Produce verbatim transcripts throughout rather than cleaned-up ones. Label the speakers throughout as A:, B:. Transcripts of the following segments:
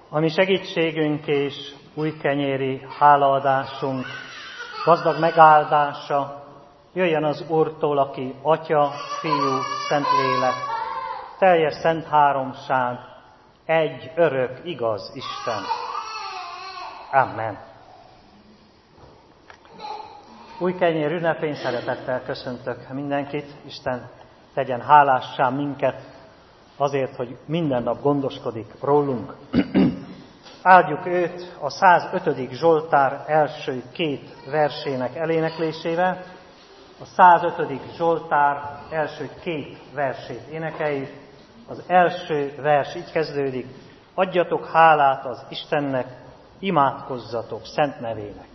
A: A mi segítségünk és újkenyéri hálaadásunk, gazdag megáldása jöjjön az Úrtól, aki Atya, Fiú, Szentlélek, teljes szent háromság, egy örök, igaz Isten. Amen. Újkenyér ünnepén szeretettel köszöntök mindenkit. Isten tegyen hálássá minket azért, hogy minden nap gondoskodik rólunk. Áldjuk őt a százötödik Zsoltár első két versének eléneklésével. A százötödik Zsoltár első két versét énekeljük. Az első vers így kezdődik: adjatok hálát az Istennek, imádkozzatok szent nevének.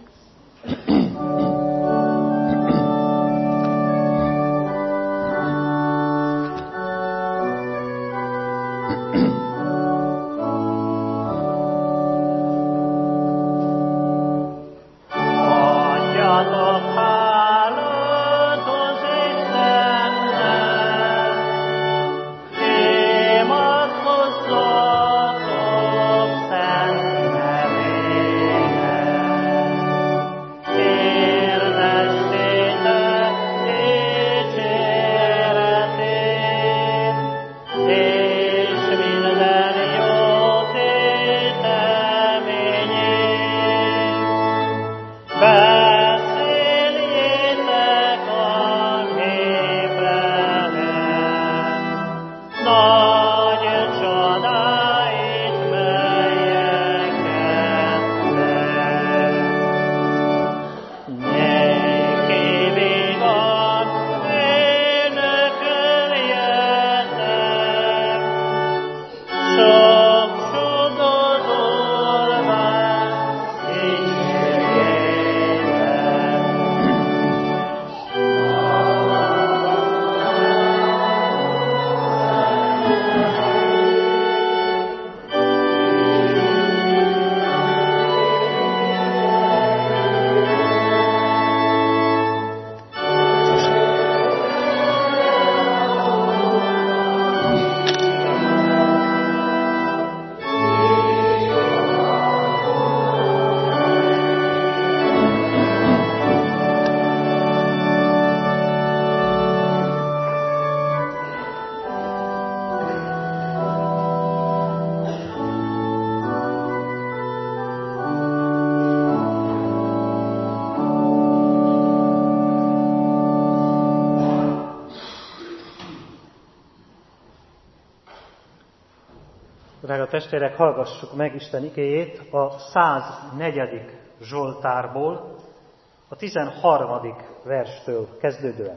A: Drága testvérek, hallgassuk meg Isten igéjét a száznegyedik Zsoltárból, a tizenharmadik verstől kezdődően.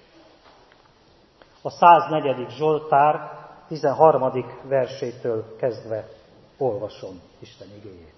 A: A száznegyedik Zsoltár tizenharmadik versétől kezdve olvasom Isten igéjét.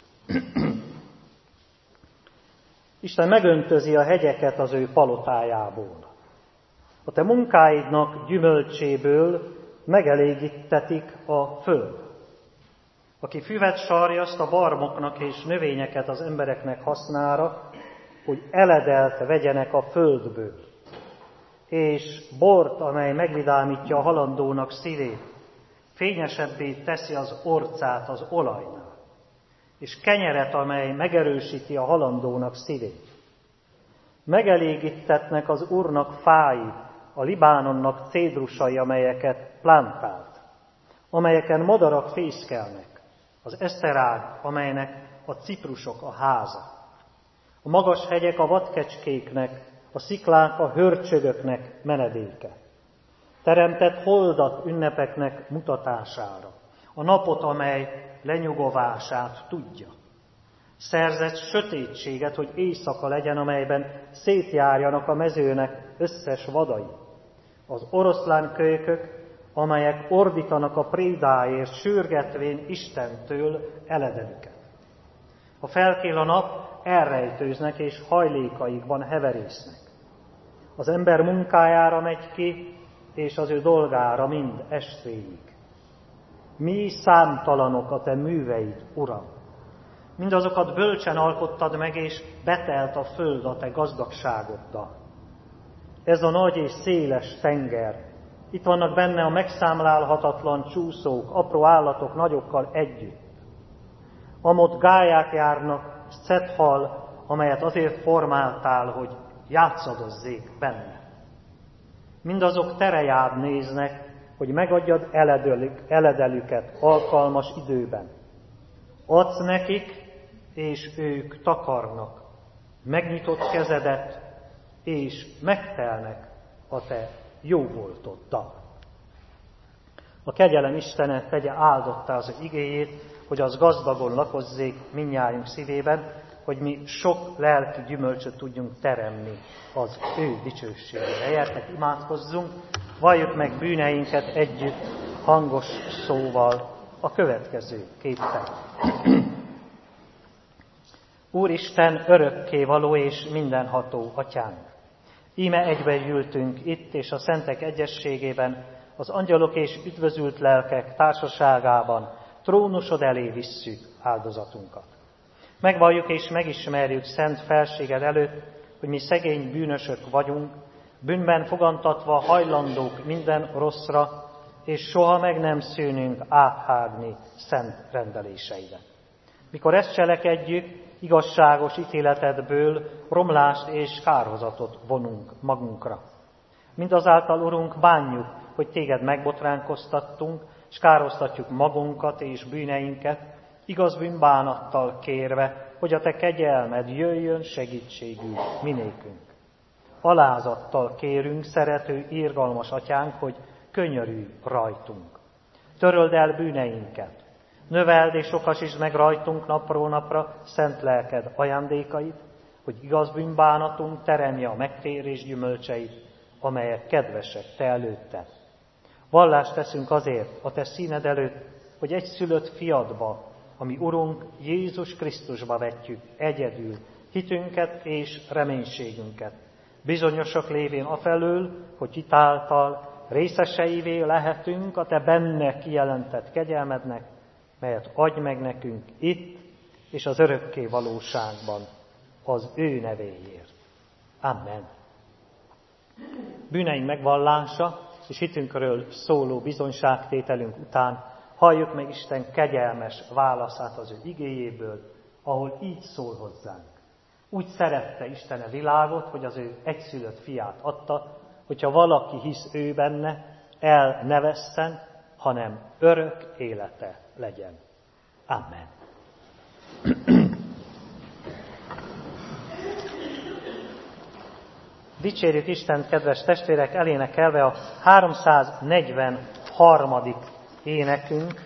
A: Isten megöntözi a hegyeket az ő palotájából. A te munkáidnak gyümölcséből megelégítetik a föld. Aki füvet sarjaszt a barmoknak és növényeket az embereknek hasznára, hogy eledelt vegyenek a földből, és bort, amely megvidámítja a halandónak szívét, fényesebbé teszi az orcát az olajnál, és kenyeret, amely megerősíti a halandónak szívét. Megelégítetnek az Úrnak fái, a Libánonnak cédrusai, amelyeket plántált, amelyeken madarak fészkelnek, az eszterág, amelynek a ciprusok a háza. A magas hegyek a vadkecskéknek, a sziklák a hörcsögöknek menedéke. Teremtett holdat ünnepeknek mutatására, a napot, amely lenyugovását tudja. Szerzett sötétséget, hogy éjszaka legyen, amelyben szétjárjanak a mezőnek összes vadai. Az oroszlánkölykök, amelyek ordítanak a prédáért, sürgetvén Istentől eledelüket. Ha felkél a nap, elrejtőznek és hajlékaikban heverésznek. Az ember munkájára megy ki, és az ő dolgára mind estvéig. Mi számtalanok a te műveid, Uram! Mindazokat bölcsen alkottad meg, és betelt a föld a te gazdagságoddal. Ez a nagy és széles tenger, itt vannak benne a megszámlálhatatlan csúszók, apró állatok nagyokkal együtt. amott gályák járnak, s cethal, amelyet azért formáltál, hogy játszadozzék benne. Mindazok terejád néznek, hogy megadjad eledelük, eledelüket alkalmas időben. Adsz nekik, és ők takarnak. Megnyitott kezedet, és megtelnek a te jóvoltoddal. A kegyelem Istene tegye áldottá az igéjét, hogy az gazdagon lakozzék mindnyájunk szívében, hogy mi sok lelki gyümölcsöt tudjunk teremni az ő dicsőségére. Gyertek, imádkozzunk, valljuk meg bűneinket együtt, hangos szóval a következő képpel. Úristen, örökkévaló és mindenható Atyánk! Íme egybegyűltünk itt és a szentek egyességében, az angyalok és üdvözült lelkek társaságában trónusod elé visszük áldozatunkat. Megvalljuk és megismerjük szent felséged előtt, hogy mi szegény bűnösök vagyunk, bűnben fogantatva hajlandók minden rosszra, és soha meg nem szűnünk áthágni szent rendeléseidet. Mikor ezt cselekedjük, igazságos ítéletedből romlást és kárhozatot vonunk magunkra. Mindazáltal, Urunk, bánjuk, hogy téged megbotránkoztattunk, és károztatjuk magunkat és bűneinket, igaz bűnbánattal kérve, hogy a te kegyelmed jöjjön segítségül minékünk. Alázattal kérünk, szerető, irgalmas Atyánk, hogy könyörülj rajtunk. Töröld el bűneinket, növeld és sokasítsd meg rajtunk napról napra szent lelked ajándékait, hogy igaz bűnbánatunk teremje a megtérés gyümölcseit, amelyek kedvesek te előtted. Vallást teszünk azért a te színed előtt, hogy egy szülött fiadba, ami Urunk Jézus Krisztusba vetjük egyedül hitünket és reménységünket. Bizonyosak lévén afelől, hogy hitáltal részeseivé lehetünk a te benne kijelentett kegyelmednek, melyet adj meg nekünk itt és az örökké valóságban az ő nevéért. Amen. Bűneink megvallása és hitünkről szóló bizonyságtételünk után halljuk meg Isten kegyelmes válaszát az ő igéjéből, ahol így szól hozzánk. Úgy szerette Isten a világot, hogy az ő egyszülött fiát adta, hogyha valaki hisz ő benne, el ne vesszen, hanem örök élete legyen. Amen. Dicsérjük Istent, kedves testvérek, elénekelve a háromszáznegyvenharmadik énekünk,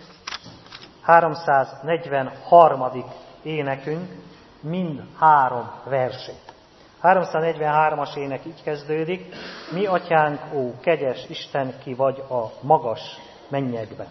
A: háromszáznegyvenharmadik énekünk, mind három versét. háromszáznegyvenhármas ének így kezdődik: Mi atyánk, ó kegyes Isten, ki vagy a magas mennyekben.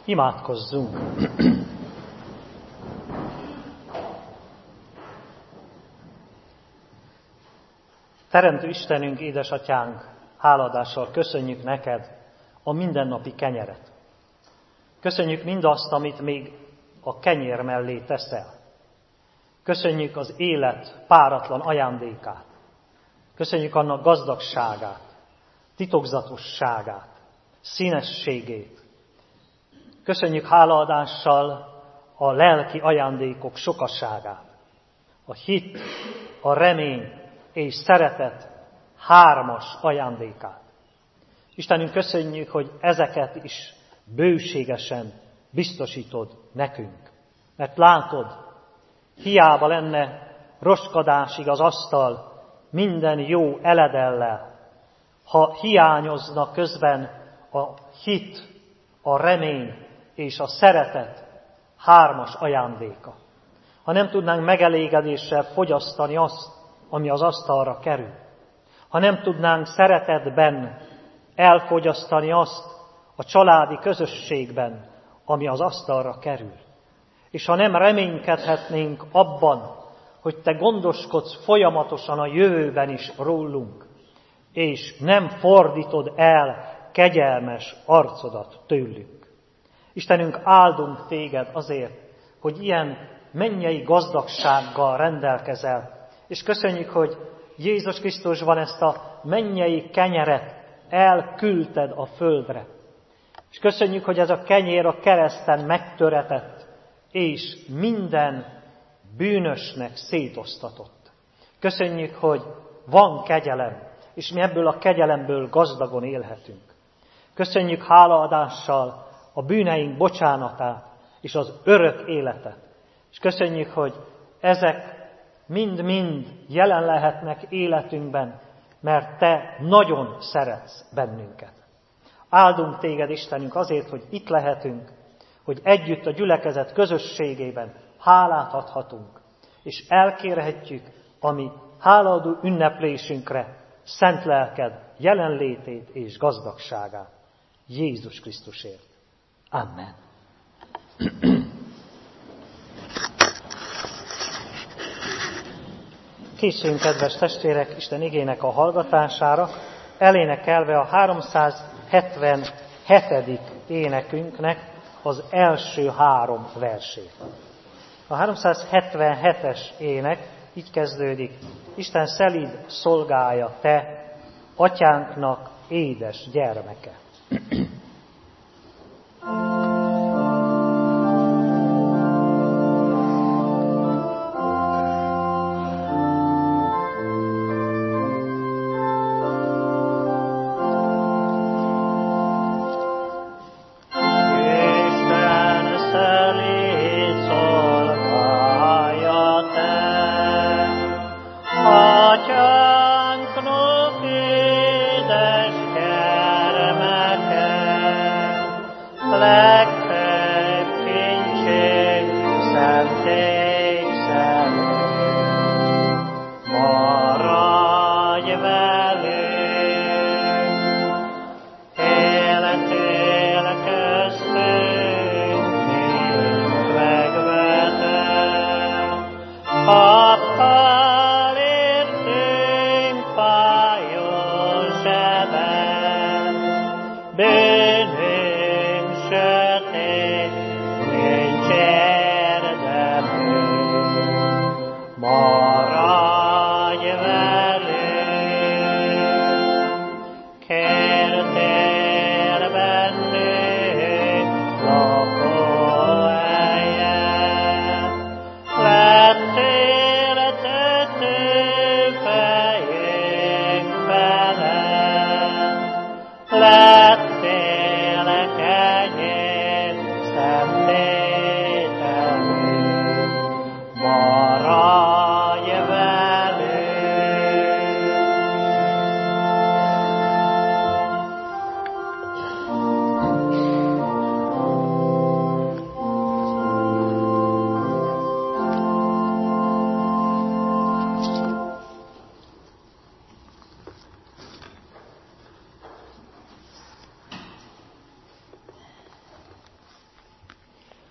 A: Imádkozzunk! Teremtő Istenünk, édesatyánk, háladással köszönjük neked a mindennapi kenyeret. Köszönjük mindazt, amit még a kenyér mellé teszel. Köszönjük az élet páratlan ajándékát. Köszönjük annak gazdagságát, titokzatosságát, színességét. Köszönjük hálaadással a lelki ajándékok sokaságát. A hit, a remény és szeretet hármas ajándékát. Istenünk, köszönjük, hogy ezeket is bőségesen biztosítod nekünk. Mert látod, hiába lenne roskadásig az asztal minden jó eledellel, ha hiányozna közben a hit, a remény és a szeretet hármas ajándéka. Ha nem tudnánk megelégedéssel fogyasztani azt, ami az asztalra kerül. Ha nem tudnánk szeretetben elfogyasztani azt a családi közösségben, ami az asztalra kerül. És ha nem reménykedhetnénk abban, hogy te gondoskodsz folyamatosan a jövőben is rólunk, és nem fordítod el kegyelmes arcodat tőlünk. Istenünk, áldunk téged azért, hogy ilyen mennyei gazdagsággal rendelkezel, és köszönjük, hogy Jézus Krisztusban ezt a mennyei kenyeret elküldted a földre. És köszönjük, hogy ez a kenyér a kereszten megtöretett, és minden bűnösnek szétosztatott. Köszönjük, hogy van kegyelem, és mi ebből a kegyelemből gazdagon élhetünk. Köszönjük hálaadással a bűneink bocsánatát és az örök életet. És köszönjük, hogy ezek mind-mind jelen lehetnek életünkben, mert te nagyon szeretsz bennünket. Áldunk téged, Istenünk, azért, hogy itt lehetünk, hogy együtt a gyülekezet közösségében hálát adhatunk, és elkérhetjük a mi hálaadó ünneplésünkre szent lelked jelenlétét és gazdagságát. Jézus Krisztusért. Amen. Készüljünk, kedves testvérek, Isten igének a hallgatására, elénekelve a háromszázhetvenhetedik énekünknek az első három versét. A háromszázhetvenhetes ének így kezdődik: Isten szelíd szolgája te, atyánknak édes gyermeke.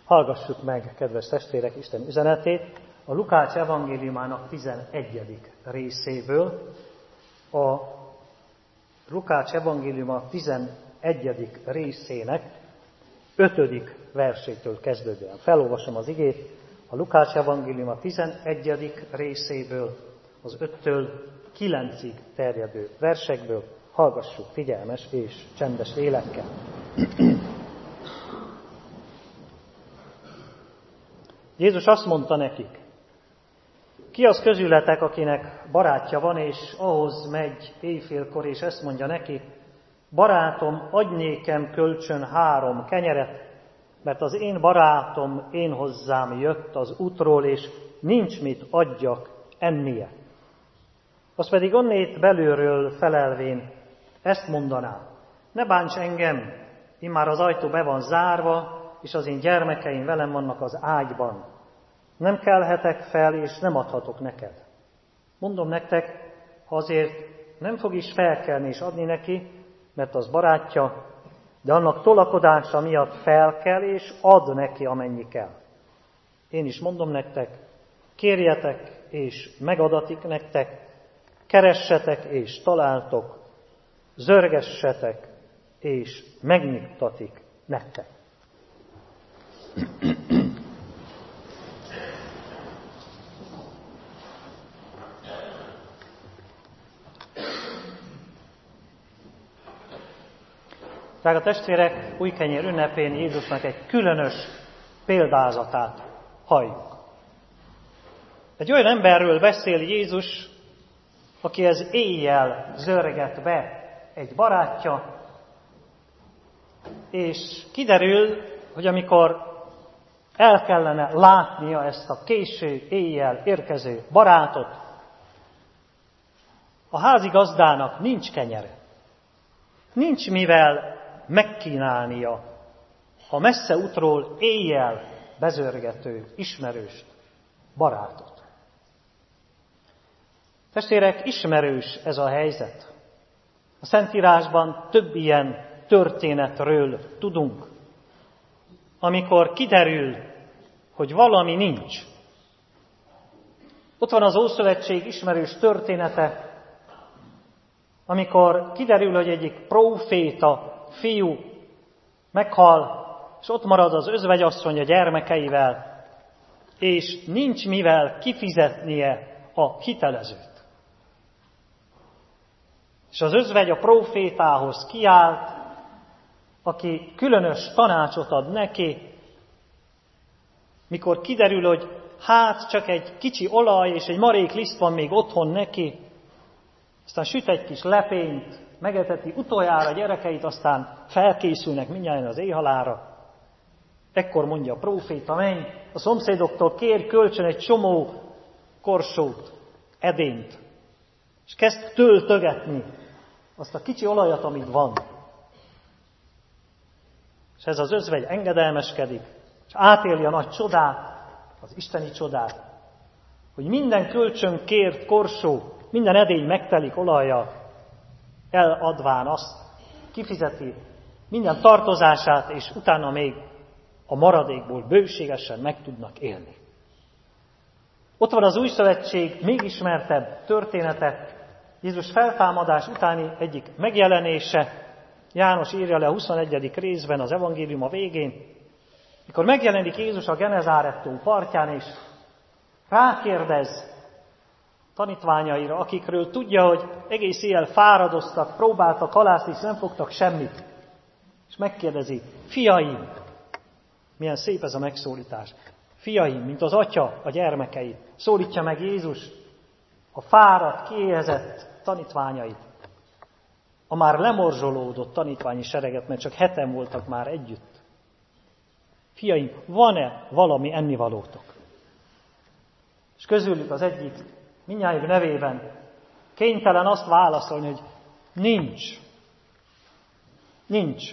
A: Hallgassuk meg, kedves testvérek, Isten üzenetét a Lukács evangéliumának tizenegyedik részéből. A Lukács evangéliuma tizenegyedik részének ötödik versétől kezdődően. Felolvasom az igét a Lukács evangéliuma tizenegyedik részéből, az öttől kilencig terjedő versekből. Hallgassuk figyelmes és csendes lélekkel. Jézus azt mondta nekik: ki az közületek, akinek barátja van, és ahhoz megy éjfélkor, és ezt mondja neki: barátom, adj nékem kölcsön három kenyeret, mert az én barátom én hozzám jött az útról, és nincs mit adjak ennie. Az pedig onnét belülről felelvén ezt mondaná: ne bánts engem, immár az ajtó be van zárva, és az én gyermekeim velem vannak az ágyban. Nem kelhetek fel, és nem adhatok neked. Mondom nektek, ha azért nem fog is felkelni és adni neki, mert az barátja, de annak tolakodása miatt felkel, és ad neki, amennyi kell. Én is mondom nektek, kérjetek, és megadatik nektek, keressetek, és találtok, zörgessetek, és megnyugtatik nektek. Drága testvérek, újkenyér ünnepén Jézusnak egy különös példázatát halljuk. Egy olyan emberről beszél Jézus, akihez éjjel zörget be egy barátja, és kiderül, hogy amikor el kellene látnia ezt a késő éjjel érkező barátot, a házigazdának nincs kenyere. Nincs mivel megkínálnia a messze útról éjjel bezörgető ismerős barátot. Testvérek, ismerős ez a helyzet. A Szentírásban több ilyen történetről tudunk, amikor kiderül, hogy valami nincs. Ott van az Ószövetség ismerős története, amikor kiderül, hogy egyik próféta fiú meghal, és ott marad az özvegyasszony a gyermekeivel, és nincs mivel kifizetnie a hitelezőt. És az özvegy a prófétához kiállt, aki különös tanácsot ad neki, mikor kiderül, hogy hát csak egy kicsi olaj és egy marék liszt van még otthon neki, aztán süt egy kis lepényt, megeteti utoljára a gyerekeit, aztán felkészülnek mindjárt az éjhalára. Ekkor mondja a próféta: menj, a szomszédoktól kérj kölcsön egy csomó korsót, edényt, és kezd töltögetni azt a kicsi olajat, amit van. És ez az özvegy engedelmeskedik, és átéli a nagy csodát, az isteni csodát, hogy minden kölcsön kért korsó, minden edény megtelik olajjal, eladván azt, kifizeti minden tartozását, és utána még a maradékból bőségesen meg tudnak élni. Ott van az Új Szövetség még ismertebb története, Jézus feltámadás utáni egyik megjelenése. János írja le a huszonegyedik részben az evangélium a végén, mikor megjelenik Jézus a Genezáret tó partján, és rákérdez tanítványaira, akikről tudja, hogy egész éjjel fáradoztak, próbáltak halászni, és nem fogtak semmit. És megkérdezi: fiaim, milyen szép ez a megszólítás. Fiaim, mint az atya a gyermekeit. Szólítja meg Jézus a fáradt, kiéhezett tanítványait. A már lemorzsolódott tanítványi sereget, mert csak heten voltak már együtt. Fiaim, van-e valami ennivalótok? És közülük az egyik, mindnyájuk nevében kénytelen azt válaszolni, hogy nincs. Nincs.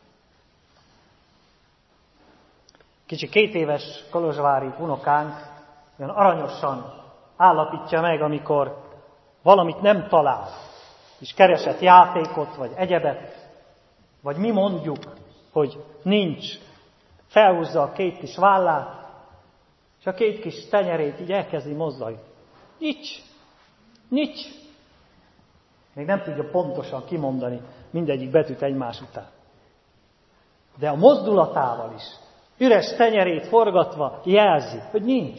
A: Kicsi két éves kolozsvári unokánk olyan aranyosan állapítja meg, amikor valamit nem talál, és keresett játékot, vagy egyebet, vagy mi mondjuk, hogy nincs. felhúzza a két kis vállát, és a két kis tenyerét így elkezdi mozdulni. Nincs, nincs. Még nem tudja pontosan kimondani mindegyik betűt egymás után. De a mozdulatával is, üres tenyerét forgatva jelzi, hogy nincs.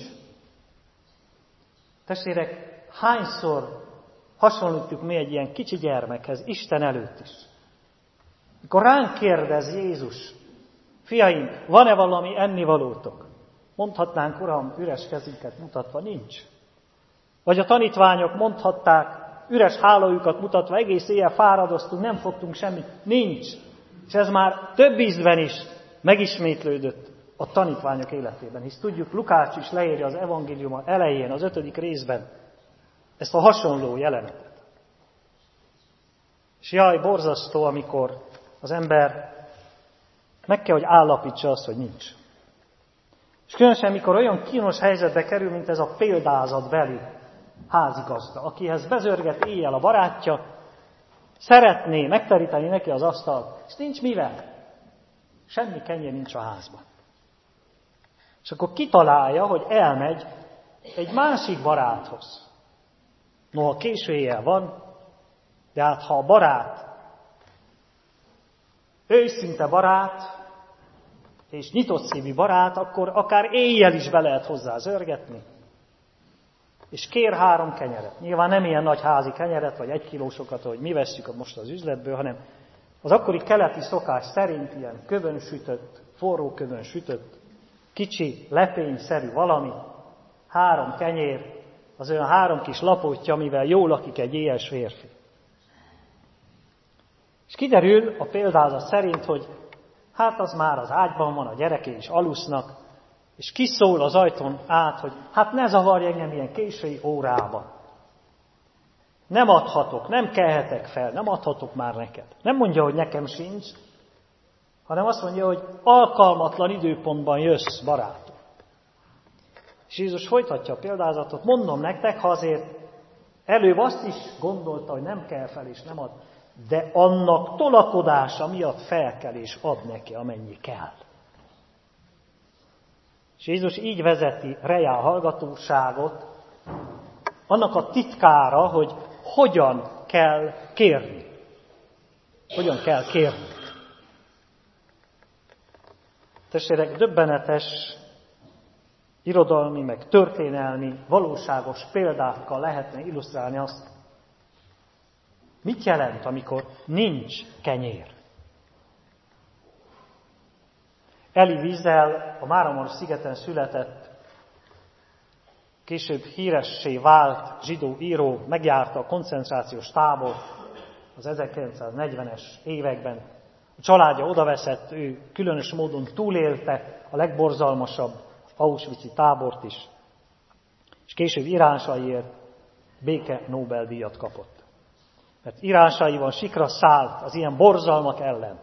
A: Testvérek, hányszor hasonlítjuk mi egy ilyen kicsi gyermekhez, Isten előtt is. Mikor ránk kérdez Jézus, fiaim, van-e valami ennivalótok? Mondhatnánk, Uram, üres kezünket mutatva, nincs. Vagy a tanítványok mondhatták, üres hálójukat mutatva, egész éjjel fáradoztunk, nem fogtunk semmit, nincs. És ez már több ízben is megismétlődött a tanítványok életében. Hisz tudjuk, Lukács is leírja az evangélium elején, az ötödik részben ezt a hasonló jelenetet. És jaj, borzasztó, amikor az ember meg kell, hogy állapítsa azt, hogy nincs. És különösen, mikor olyan kínos helyzetbe kerül, mint ez a példázatbeli házigazda, akihez bezörget éjjel a barátja, szeretné megteríteni neki az asztalt, és nincs mivel. Semmi kenyér nincs a házban. És akkor kitalálja, hogy elmegy egy másik baráthoz. Noha késő éjjel van, de hát ha a barát őszinte barát, és nyitott szívű barát, akkor akár éjjel is be lehet hozzá zörgetni, és kér három kenyeret. Nyilván nem ilyen nagy házi kenyeret, vagy egy kilósokat, hogy mi vesszük most az üzletből, hanem az akkori keleti szokás szerint ilyen kövön sütött, forró kövön sütött, kicsi, lepényszerű valami, három kenyér, az olyan három kis lapotja, amivel jól lakik egy éhes férfi. És kiderül a példázat szerint, hogy hát az már az ágyban van, a gyerekei is alusznak, és kiszól az ajtón át, hogy hát ne zavarj engem ilyen késői órában. Nem adhatok, nem kelhetek fel, nem adhatok már neked. Nem mondja, hogy nekem sincs, hanem azt mondja, hogy alkalmatlan időpontban jössz, barátom. És Jézus folytatja a példázatot, mondom nektek, ha azért előbb azt is gondolta, hogy nem kell fel és nem ad, de annak tolakodása miatt fel kell és ad neki, amennyi kell. És Jézus így vezeti rejá hallgatóságot, annak a titkára, hogy hogyan kell kérni. Hogyan kell kérni. Testvérek, döbbenetes irodalmi, meg történelmi, valóságos példákkal lehetne illusztrálni azt, mit jelent, amikor nincs kenyér. Elie Wiesel, a Máramaros-szigeten született, később híressé vált zsidó író, megjárta a koncentrációs tábort az ezerkilencszáznegyvenes években. A családja odaveszett, ő különös módon túlélte a legborzalmasabb auschwitzi tábort is, és később írásaiért béke Nobel-díjat kapott. Mert írásaiban sikra szállt az ilyen borzalmak ellen.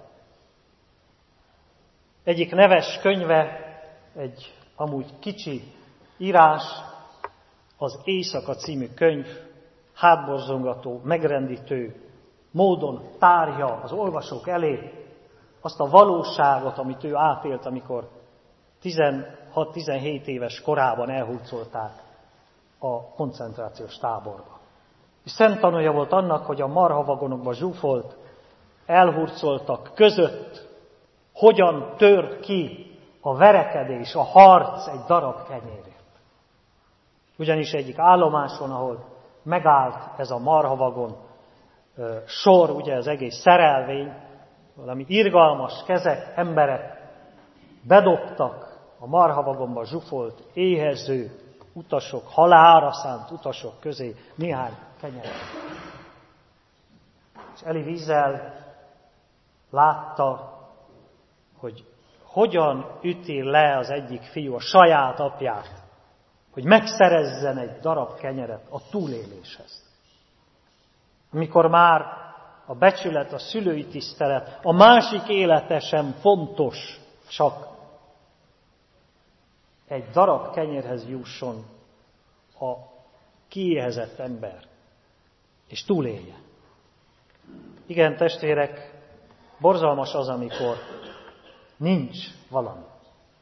A: Egyik neves könyve, egy amúgy kicsi írás, az Éjszaka című könyv, hátborzongató, megrendítő módon tárja az olvasók elé azt a valóságot, amit ő átélt, amikor tizenhat-tizenhét éves korában elhurcolták a koncentrációs táborba. És szemtanúja volt annak, hogy a marhavagonokba zsúfolt, elhurcoltak között hogyan tör ki a verekedés, a harc egy darab kenyérért. Ugyanis egyik állomáson, ahol megállt ez a marhavagon sor, ugye az egész szerelvény, valami irgalmas kezek, emberek bedobtak a marhavagonba zsúfolt, éhező utasok, halálra szánt utasok közé néhány kenyeret. És Elie Wiesel látta, hogy hogyan üti le az egyik fiú a saját apját, hogy megszerezzen egy darab kenyeret a túléléshez. Amikor már a becsület, a szülői tisztelet, a másik élete sem fontos, csak egy darab kenyérhez jusson a kiéhezett ember, és túlélje. Igen, testvérek, borzalmas az, amikor nincs valami.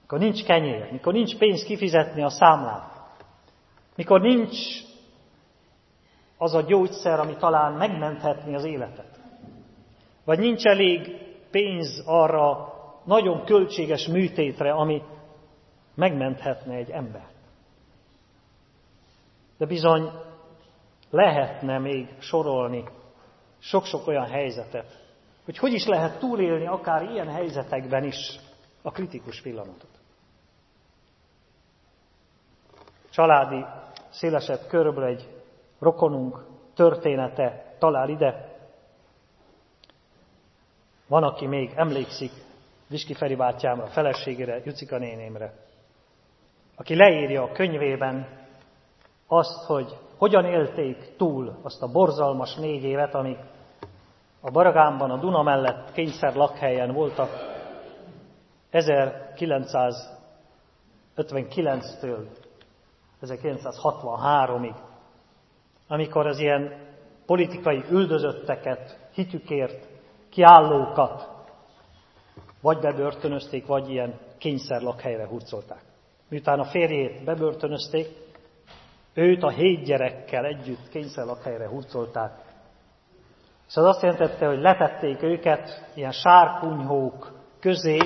A: mikor nincs kenyér, mikor nincs pénz kifizetni a számlát, mikor nincs az a gyógyszer, ami talán megmenthetné az életet, vagy nincs elég pénz arra nagyon költséges műtétre, ami megmenthetne egy embert. De bizony lehetne még sorolni sok-sok olyan helyzetet, hogy hogy is lehet túlélni akár ilyen helyzetekben is a kritikus pillanatot. Családi, szélesebb körből egy rokonunk története talál ide. Van, aki még emlékszik Viski Feri bátyámra, a feleségére, Jucika nénémre, aki leírja a könyvében azt, hogy hogyan élték túl azt a borzalmas négy évet, amik a Baragámban, a Duna mellett kényszer lakhelyen voltak ezerkilencszázötvenkilenctől ezerkilencszázhatvanháromig, amikor az ilyen politikai üldözötteket, hitükért kiállókat vagy bebörtönözték, vagy ilyen kényszerlakhelyre hurcolták. Miután a férjét bebörtönözték, őt a hét gyerekkel együtt kényszerlakhelyre hurcolták. És az azt jelentette, hogy letették őket ilyen sárkunyhók közé,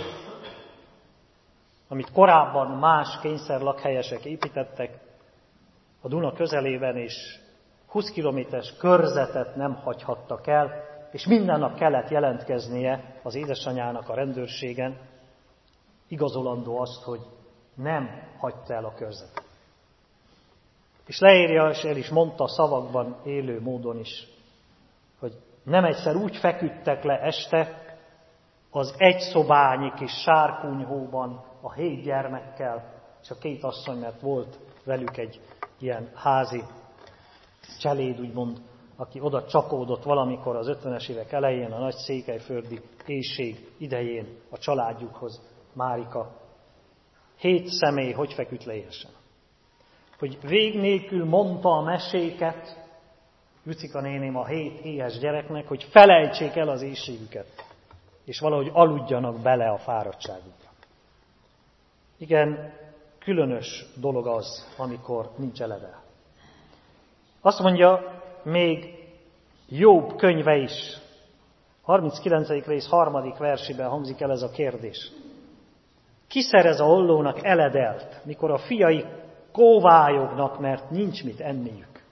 A: amit korábban más kényszerlakhelyesek építettek a Duna közelében, és húsz kilométeres körzetet nem hagyhattak el, és minden nap kellett jelentkeznie az édesanyának a rendőrségen, igazolandó azt, hogy nem hagyta el a körzetet. És leírja, és el is mondta szavakban, élő módon is, hogy nem egyszer úgy feküdtek le este az egy szobányi kis sárkunyhóban a hét gyermekkel, és a két asszony, mert volt velük egy ilyen házi cseléd, úgymond, aki oda csapódott valamikor az ötvenes évek elején, a nagy székelyföldi éhség idején a családjukhoz, Márika. Hét személy hogy feküdt le éhesen. Hogy vég nélkül mondta a meséket Jucika néném a hét éhes gyereknek, hogy felejtsék el az éhségüket, és valahogy aludjanak bele a fáradtságukra. Igen, különös dolog az, amikor nincs eledel. Azt mondja, még Jobb könyve is, harminckilencedik rész harmadik versében hangzik el ez a kérdés. Ki szerez a ollónak eledelt, mikor a fiai kóvályognak, mert nincs mit enniük?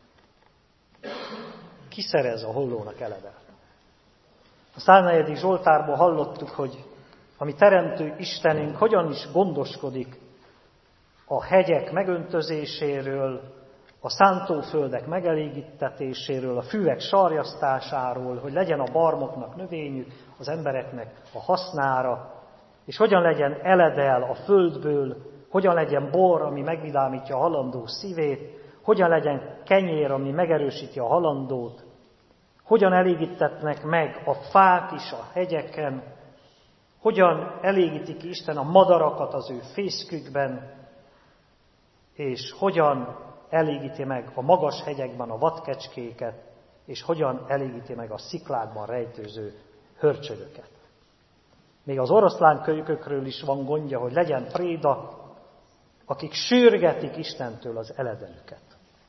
A: Ki szerez a hollónak eledelt? A száznegyedik Zsoltárból hallottuk, hogy a mi teremtő Istenünk hogyan is gondoskodik a hegyek megöntözéséről, a szántóföldek megelégítetéséről, a füvek sarjasztásáról, hogy legyen a barmoknak növényük, az embereknek a hasznára, és hogyan legyen eledel a földből, hogyan legyen bor, ami megvidámítja a halandó szívét, hogyan legyen kenyér, ami megerősíti a halandót, hogyan elégítetnek meg a fák is a hegyeken, hogyan elégíti ki Isten a madarakat az ő fészkükben, és hogyan elégíti meg a magas hegyekben a vadkecskéket, és hogyan elégíti meg a sziklákban rejtőző hörcsögöket. Még az oroszlán kölykökről is van gondja, hogy legyen préda, akik sürgetik Istentől az eledelüket.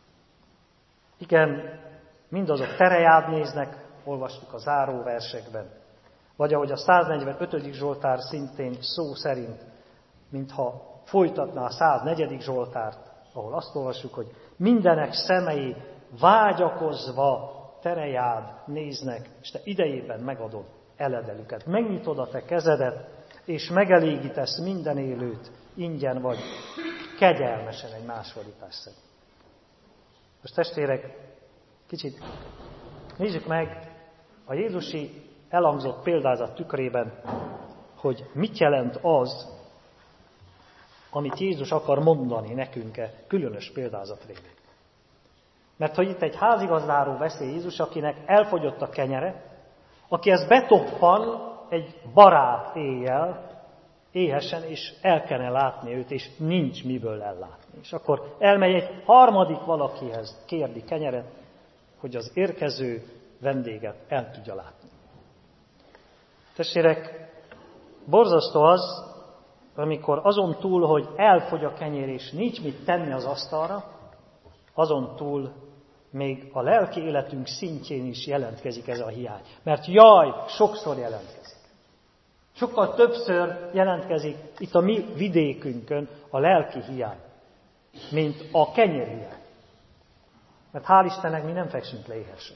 A: Igen, mindazok terejád néznek, olvastuk a záróversekben, vagy ahogy a száznegyvenötödik Zsoltár szintén szó szerint, mintha folytatná a száznegyedik Zsoltárt, ahol azt olvassuk, hogy mindenek szemei vágyakozva terejád néznek, és te idejében megadod eledelüket. Megnyitod a te kezedet, és megelégítesz minden élőt, ingyen vagy kegyelmesen egy más fordítás szerint. Most testvérek, kicsit nézzük meg a jézusi elhangzott példázat tükrében, hogy mit jelent az, amit Jézus akar mondani nekünk-e különös példázat révén. Mert hogy itt egy házigazdáról beszél Jézus, akinek elfogyott a kenyere, aki ezt betoppan egy barát éjjel, éhesen, és el kellene látni őt, és nincs miből ellátni. És akkor elmegy egy harmadik valakihez, kérdi kenyeret, hogy az érkező vendéget el tudja látni. Testvérek, borzasztó az, amikor azon túl, hogy elfogy a kenyér és nincs mit tenni az asztalra, azon túl még a lelki életünk szintjén is jelentkezik ez a hiány. Mert jaj, sokszor jelentkezik. Sokkal többször jelentkezik itt a mi vidékünkön a lelki hiány, mint a kenyérhiány. Mert hál' Istennek mi nem fekszünk le éhesre.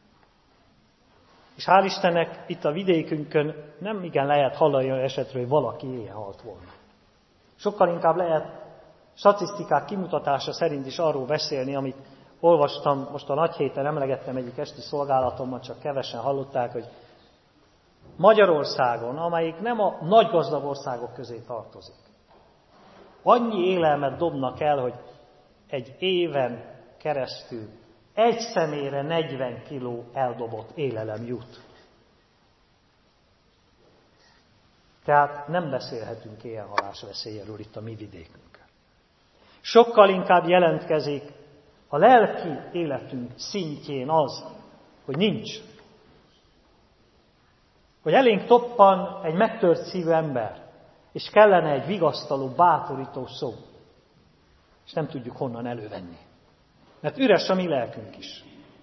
A: És hál' Istennek itt a vidékünkön nem igen lehet hallani olyan esetről, hogy valaki éhen halt volna. Sokkal inkább lehet statisztikák kimutatása szerint is arról beszélni, amit olvastam, most a nagy héten emlegettem egyik esti szolgálatomban, csak kevesen hallották, hogy Magyarországon, amelyik nem a nagy gazdag országok közé tartozik, annyi élelmet dobnak el, hogy egy éven keresztül egy személyre negyven kiló eldobott élelem jut. Tehát nem beszélhetünk éhhalálás veszélyéről itt a mi vidékünkön. Sokkal inkább jelentkezik a lelki életünk szintjén az, hogy nincs. Hogy elénk toppan egy megtört szívű ember, és kellene egy vigasztaló, bátorító szó. És nem tudjuk honnan elővenni. Mert üres a mi lelkünk is.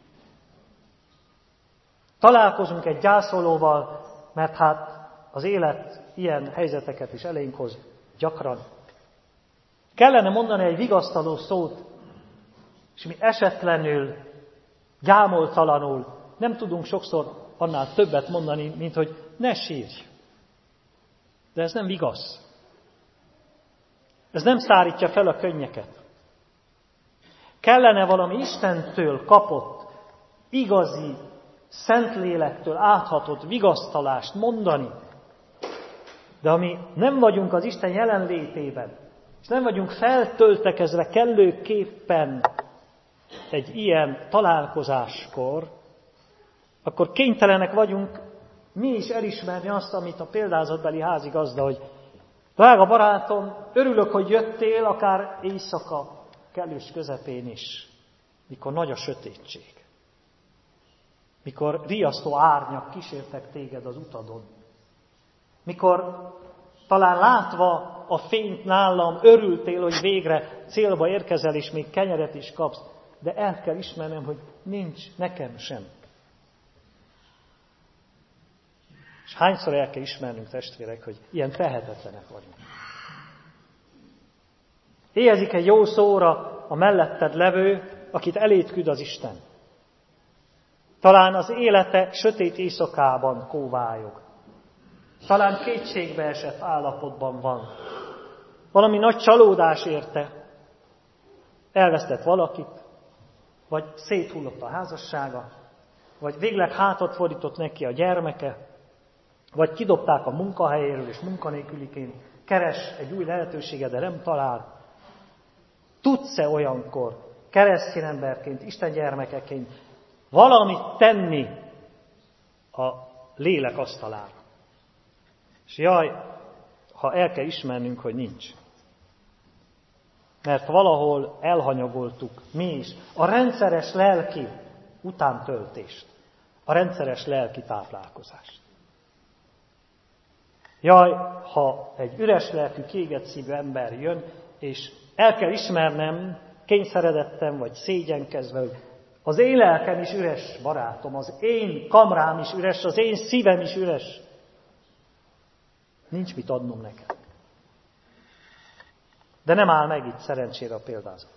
A: Találkozunk egy gyászolóval, mert hát az élet ilyen helyzeteket is elénk hoz gyakran. Kellene mondani egy vigasztaló szót, és mi esetlenül, gyámoltalanul nem tudunk sokszor annál többet mondani, mint hogy ne sírj. De ez nem vigasz. Ez nem szárítja fel a könnyeket. Kellene valami Istentől kapott, igazi, Szentlélektől áthatott vigasztalást mondani, de ami nem vagyunk az Isten jelenlétében, és nem vagyunk feltöltekezve kellőképpen egy ilyen találkozáskor, akkor kénytelenek vagyunk mi is elismerni azt, amit a példázatbeli házigazda, hogy drága barátom, örülök, hogy jöttél, akár éjszaka kellős közepén is, mikor nagy a sötétség, mikor riasztó árnyak kísértek téged az utadon, mikor talán látva a fényt nálam örültél, hogy végre célba érkezel, és még kenyeret is kapsz, de el kell ismernem, hogy nincs nekem sem. És hányszor el kell ismernünk, testvérek, hogy ilyen tehetetlenek vagyunk. Éhezik egy jó szóra a melletted levő, akit eléd küld az Isten. Talán az élete sötét éjszakában kóvályog. Talán kétségbe esett állapotban van. Valami nagy csalódás érte. Elvesztett valakit, vagy széthullott a házassága, vagy végleg hátat fordított neki a gyermeke, vagy kidobták a munkahelyéről, és munkanélküliként keres egy új lehetőséget, de nem talál. Tudsz-e olyankor, keresztény emberként, Isten gyermekeként valamit tenni a lélek asztalára? És jaj, ha el kell ismernünk, hogy nincs. Mert valahol elhanyagoltuk mi is a rendszeres lelki utántöltést, a rendszeres lelki táplálkozást. Jaj, ha egy üres lelkű, kiégett szívű ember jön, és el kell ismernem, kényszeredettem, vagy szégyenkezve, hogy az én lelkem is üres, barátom, az én kamrám is üres, az én szívem is üres. Nincs mit adnom neked. De nem áll meg itt szerencsére a példázat.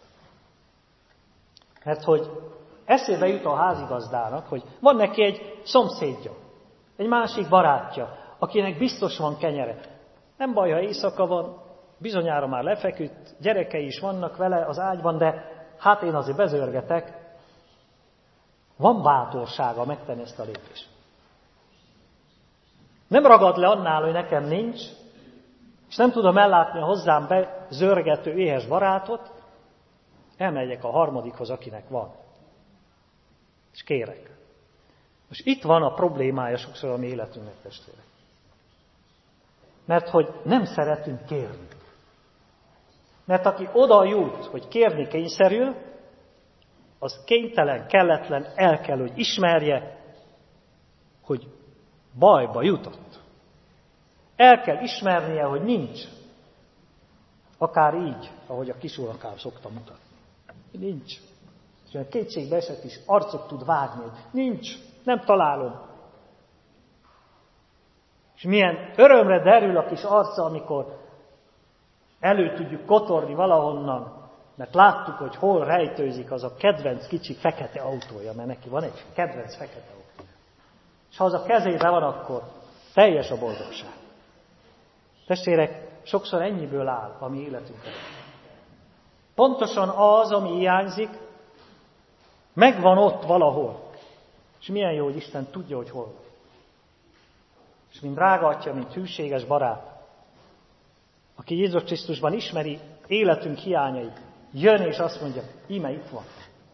A: Mert hogy eszébe jut a házigazdának, hogy van neki egy szomszédja, egy másik barátja, akinek biztos van kenyere. Nem baj, ha éjszaka van, bizonyára már lefeküdt, gyerekei is vannak vele az ágyban, de hát én azért bezörgetek. Van bátorsága megtenni ezt a lépést. Nem ragad le annál, hogy nekem nincs, és nem tudom ellátni a hozzám bezörgető éhes barátot, elmegyek a harmadikhoz, akinek van. És kérek. Most itt van a problémája sokszor a mi életünknek, testvérek. Mert hogy nem szeretünk kérni. Mert aki oda jut, hogy kérni kényszerül, az kénytelen, kelletlen, el kell, hogy ismerje, hogy bajba jutott. El kell ismernie, hogy nincs. Akár így, ahogy a kisunokám szokta mutatni. Nincs. És olyan kétségbe esett is arcot tud vágni, hogy nincs, nem találom. És milyen örömre derül a kis arca, amikor elő tudjuk kotorni valahonnan, mert láttuk, hogy hol rejtőzik az a kedvenc kicsi fekete autója, mert neki van egy kedvenc fekete autója. És ha az a kezében van, akkor teljes a boldogság. Testvérek, sokszor ennyiből áll a mi életünkben. Pontosan az, ami hiányzik, megvan ott valahol. És milyen jó, hogy Isten tudja, hogy hol van. És mint drága atya, mint hűséges barát, aki Jézus Krisztusban ismeri életünk hiányait, jön és azt mondja, íme itt van.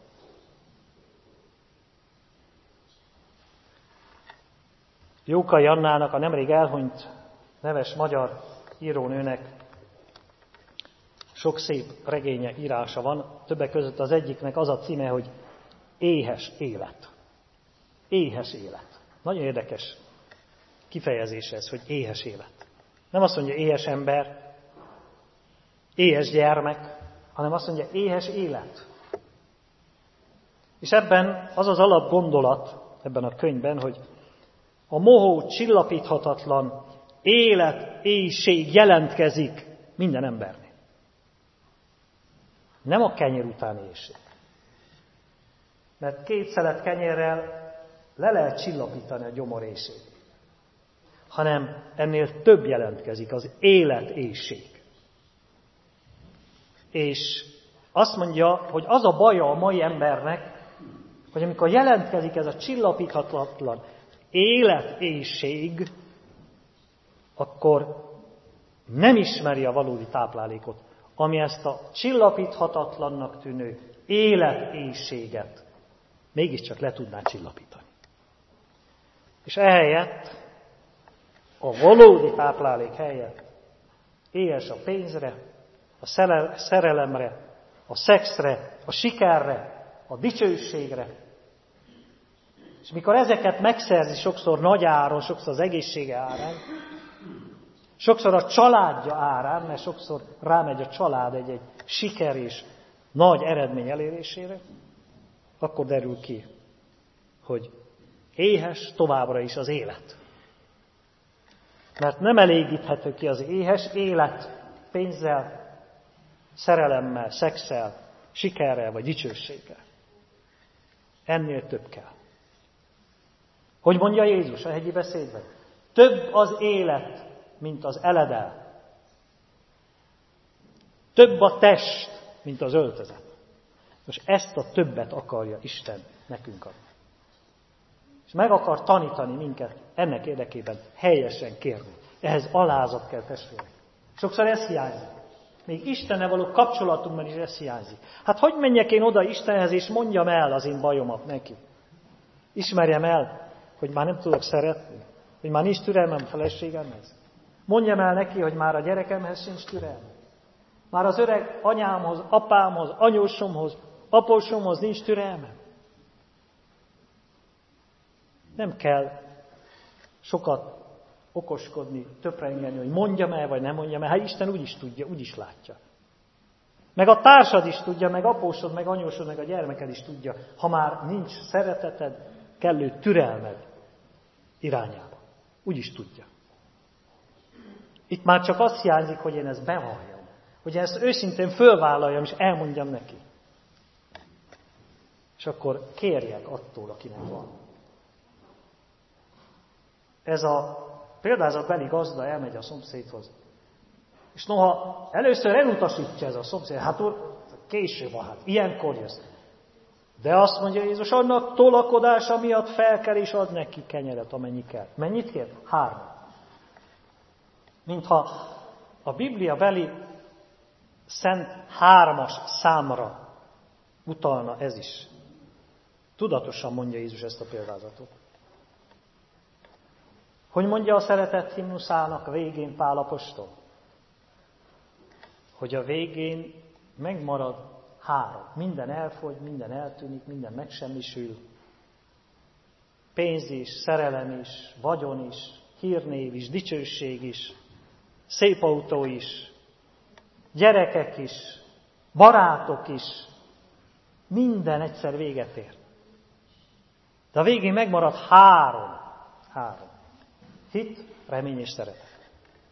A: Jókai Annának, a nemrég elhunyt neves magyar írónőnek sok szép regénye, írása van. Többek között az egyiknek az a címe, hogy Éhes élet. Éhes élet. Nagyon érdekes kifejezés ez, hogy éhes élet. Nem azt mondja éhes ember, éhes gyermek, hanem azt mondja éhes élet. És ebben az az alapgondolat, ebben a könyvben, hogy a mohó, csillapíthatatlan élet, éhség jelentkezik minden embernél. Nem a kenyér utáni éhség. Mert két szelet kenyérrel le lehet csillapítani a gyomor éhségét. Hanem ennél több jelentkezik, az élet éhség. És azt mondja, hogy az a baja a mai embernek, hogy amikor jelentkezik ez a csillapíthatatlan életéhség, akkor nem ismeri a valódi táplálékot, ami ezt a csillapíthatatlannak tűnő életéhséget mégiscsak le tudná csillapítani. És ehelyett, a valódi táplálék helyett éhes a pénzre, a szerelemre, a szexre, a sikerre, a dicsőségre. És mikor ezeket megszerzi sokszor nagy áron, sokszor az egészsége árán, sokszor a családja árán, mert sokszor rámegy a család egy-egy siker és nagy eredmény elérésére, akkor derül ki, hogy éhes továbbra is az élet. Mert nem elégíthető ki az éhes élet pénzzel, szerelemmel, szexsel, sikerrel vagy dicsőséggel. Ennél több kell. Hogy mondja Jézus a hegyi beszédben? Több az élet, mint az eledel. Több a test, mint az öltözet. Most ezt a többet akarja Isten nekünk adni. És meg akar tanítani minket ennek érdekében helyesen kérni. Ehhez alázat kell, testvérek. Sokszor ez hiányzik. Még Istennel való kapcsolatunkban is ez hiányzik. Hát hogy menjek én oda Istenhez, és mondjam el az én bajomat neki? Ismerjem el, hogy már nem tudok szeretni, hogy már nincs türelmem a feleségemhez. Mondjam el neki, hogy már a gyerekemhez sincs türelmem. Már az öreg anyámhoz, apámhoz, anyósomhoz, apósomhoz nincs türelmem. Nem kell sokat okoskodni, töprengeni, hogy mondjam el, vagy nem mondjam el. Hát Isten úgy is tudja, úgy is látja. Meg a társad is tudja, meg apósod, meg anyósod, meg a gyermeked is tudja, ha már nincs szereteted, kellő türelmed irányába. Úgy is tudja. Itt már csak azt hiányzik, hogy én ezt bevalljam. Hogy én ezt őszintén fölvállaljam, és elmondjam neki. És akkor kérjek attól, akinek van. Ez a példázatbeli gazda elmegy a szomszédhoz. És noha először elutasítja ez a szomszéd, hát úr, késő van, hát ilyenkor jössz. De azt mondja Jézus, annak tolakodása miatt fel kell és ad neki kenyeret, amennyi kell. Mennyit kér? Három. Mintha a Biblia beli szent hármas számra utalna ez is. Tudatosan mondja Jézus ezt a példázatot. Hogy mondja a szeretett himnuszának a végén Pál apostol? Hogy a végén megmarad három. Minden elfogy, minden eltűnik, minden megsemmisül. Pénz is, szerelem is, vagyon is, hírnév is, dicsőség is, szép autó is. gyerekek is, barátok is, minden egyszer véget ér. De a végén megmarad három. Három. Hit, remény és szeretet.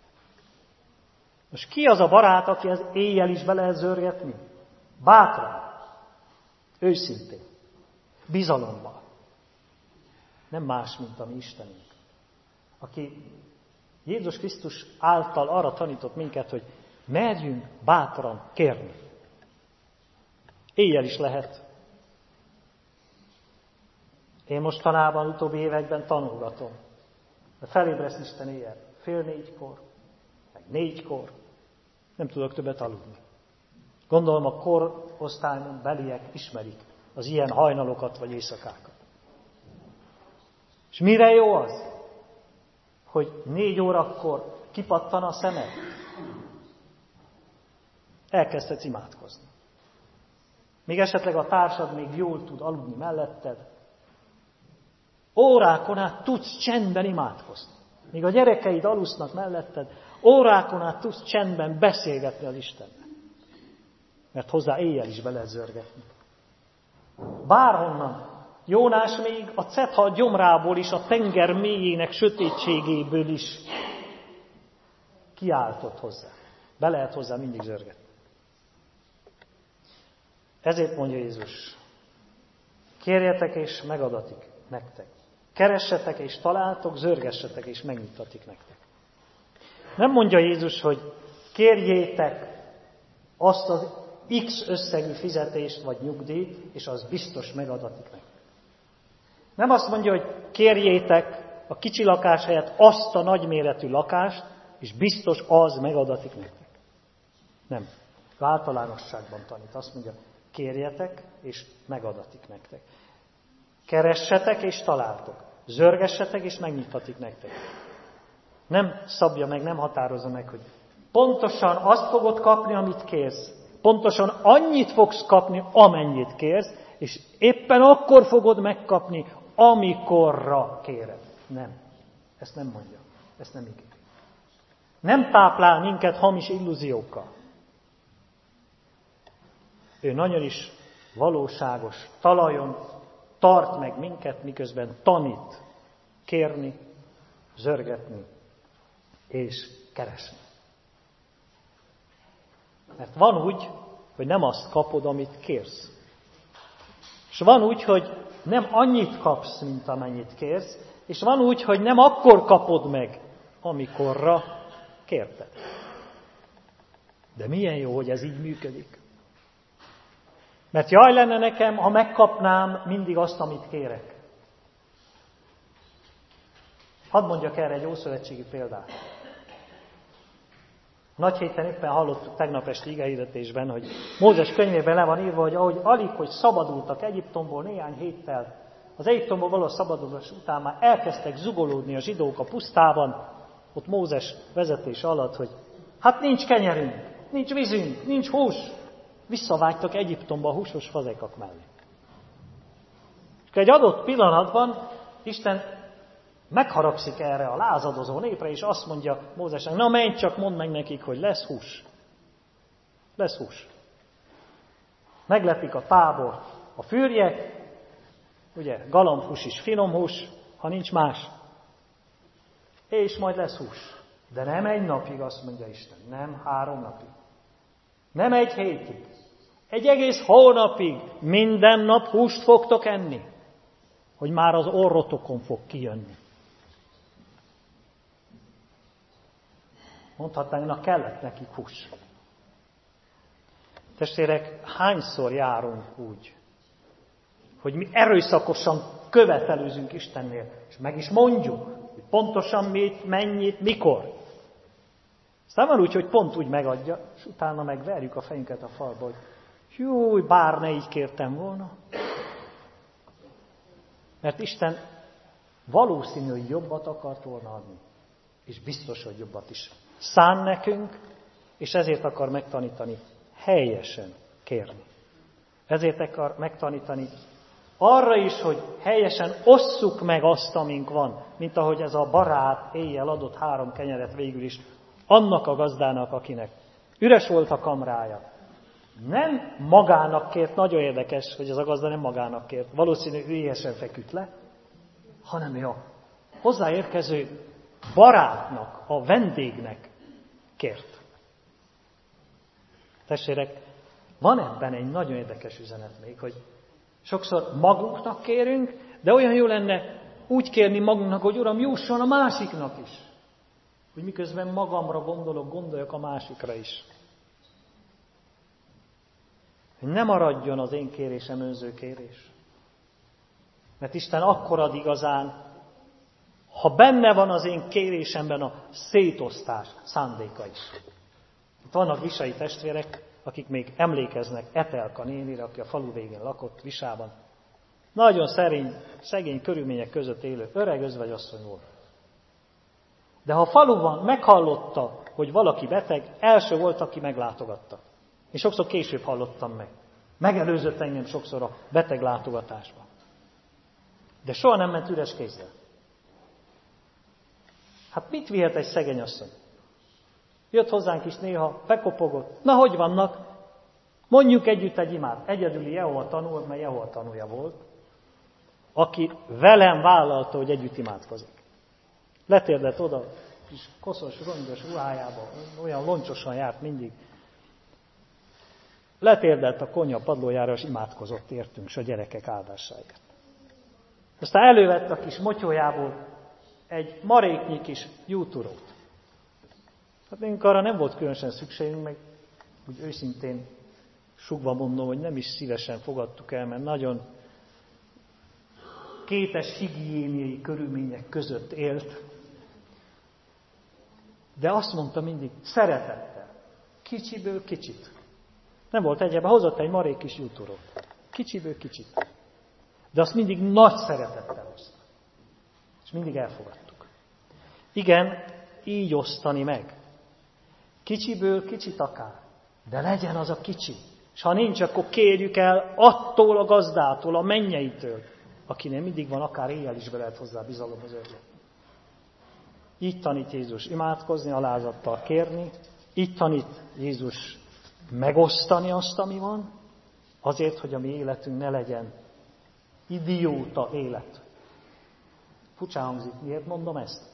A: Most ki az a barát, aki az éjjel is be lehet zörgetni? Bátran. Őszintén. Bizalommal. Nem más, mint a mi Istenünk. Aki Jézus Krisztus által arra tanított minket, hogy merjünk bátran kérni. Éjjel is lehet. Én mostanában, utóbbi években tanulgatom. Felébreszt Isten éjjel. Fél négykor, meg négykor. Nem tudok többet aludni. Gondolom a korosztályon beliek ismerik az ilyen hajnalokat vagy éjszakákat. És mire jó az? Hogy négy órakor kipattan a szemed. Elkezdhetsz imádkozni. Még esetleg a társad még jól tud aludni melletted. Órákon át tudsz csendben imádkozni. Míg a gyerekeid alusznak melletted, órákon át tudsz csendben beszélgetni az Istennel. Mert hozzá éjjel is be lehet zörgetni. Bárhonnan. Jónás még a Cetha gyomrából is, a tenger mélyének sötétségéből is kiáltott hozzá. Be lehet hozzá mindig zörgetni. Ezért mondja Jézus, kérjetek és megadatik nektek. Keressetek és találtok, zörgessetek és megnyitatik nektek. Nem mondja Jézus, hogy kérjétek azt az X összegű fizetést vagy nyugdíjt, és az biztos megadatik nektek. Nem azt mondja, hogy kérjétek a kicsi lakás helyett azt a nagyméretű lakást, és biztos az megadatik nektek. Nem. Általánosságban tanít. Azt mondja, kérjetek, és megadatik nektek. Keressetek, és találtok. Zörgessetek, és megnyithatik nektek. Nem szabja meg, nem határozza meg, hogy pontosan azt fogod kapni, amit kérsz. Pontosan annyit fogsz kapni, amennyit kérsz, és éppen akkor fogod megkapni, amikorra kéred. Nem. Ezt nem mondja. Ezt nem ígéri. Nem táplál minket hamis illúziókkal. Ő nagyon is valóságos talajon tart meg minket, miközben tanít kérni, zörgetni és keresni. Mert van úgy, hogy nem azt kapod, amit kérsz. És van úgy, hogy nem annyit kapsz, mint amennyit kérsz, és van úgy, hogy nem akkor kapod meg, amikorra kérted. De milyen jó, hogy ez így működik. Mert jaj lenne nekem, ha megkapnám mindig azt, amit kérek. Hadd mondjak erre egy ószövetségi példát. Nagy héten éppen hallottuk tegnap esti igehirdetésben, hogy Mózes könyvében le van írva, hogy ahogy alig, hogy szabadultak Egyiptomból néhány héttel, az Egyiptomból való szabadulás után már elkezdtek zugolódni a zsidók a pusztában, ott Mózes vezetés alatt, hogy hát nincs kenyerünk, nincs vízünk, nincs hús. Visszavágytak Egyiptomba a húsos fazekak mellé. És egy adott pillanatban Isten megharagszik erre a lázadozó népre, és azt mondja Mózesnek, na menj csak, mondd meg nekik, hogy lesz hús. Lesz hús. Meglepik a tábor a fűrjek, ugye, galambhús is finom hús, ha nincs más. És majd lesz hús. De nem egy napig, azt mondja Isten, nem három napig. Nem egy hétig. Egy egész hónapig minden nap húst fogtok enni, hogy már az orrotokon fog kijönni. Mondhatnánk, na kellett nekik hús. Testvérek, hányszor járunk úgy, hogy mi erőszakosan követelőzünk Istennél, és meg is mondjuk, hogy pontosan mit, mennyit, mikor. Aztán van úgy, hogy pont úgy megadja, és utána megverjük a fejünket a falba, hogy júj, bár ne így kértem volna. Mert Isten valószínű, hogy jobbat akart volna adni. És biztos, hogy jobbat is szán nekünk, és ezért akar megtanítani helyesen kérni. Ezért akar megtanítani arra is, hogy helyesen osszuk meg azt, amink van, mint ahogy ez a barát éjjel adott három kenyeret végül is annak a gazdának, akinek Üres volt a kamrája. Nem magának kért, nagyon érdekes, hogy az a gazda nem magának kért, valószínű ő éhesen feküdt le, hanem ő a hozzáérkező barátnak, a vendégnek kért. Testvérek, van ebben egy nagyon érdekes üzenet még, hogy sokszor magunknak kérünk, de olyan jó lenne úgy kérni magunknak, hogy Uram, jusson a másiknak is. Hogy miközben magamra gondolok, gondoljak a másikra is. Hogy ne maradjon az én kérésem önző kérés. Mert Isten akkor ad igazán, ha benne van az én kérésemben a szétosztás szándéka is. Itt vannak visai testvérek, akik még emlékeznek Etelka nénire, aki a falu végén lakott Visában. Nagyon szerény, szegény körülmények között élő öreg özvegyasszony volt. De ha a faluban meghallotta, hogy valaki beteg, első volt, aki meglátogatta. Én sokszor később hallottam meg. Megelőzött engem sokszor a beteg látogatásban. De soha nem ment üres kézzel. Hát mit vihet egy szegény asszony? Jött hozzánk is néha, bekopogott. Na, hogy vannak? Mondjuk együtt egy imát. Egyedüli Jehova tanul, mert Jehova tanúja volt, aki velem vállalta, hogy együtt imádkozik. Letérdett oda, kis koszos, rongyos ruhájába, olyan loncsosan járt mindig. Letérdett a konyha padlójára, és imádkozott értünk, és a gyerekek áldásáért. Aztán elővett a kis motyójából egy maréknyi kis júturót. Hát nekünk arra nem volt különösen szükségünk, meg úgy őszintén sugva mondom, hogy nem is szívesen fogadtuk el, mert nagyon kétes higiéniai körülmények között élt. De azt mondta mindig, szeretettel, kicsiből kicsit. Nem volt egyébben, hozott egy marék kis júturót. Kicsiből kicsit. De azt mindig nagy szeretettel hozta. És mindig elfogadtuk. Igen, így osztani meg. Kicsiből kicsit akár, de legyen az a kicsi. És ha nincs, akkor kérjük el attól a gazdától, a mennyeitől, akinél mindig van, akár éjjel is be lehet hozzá bizalom az őrre. Így tanít Jézus imádkozni, alázattal kérni, így tanít Jézus megosztani azt, ami van, azért, hogy a mi életünk ne legyen idióta élet. Furcsán hangzik, miért mondom ezt?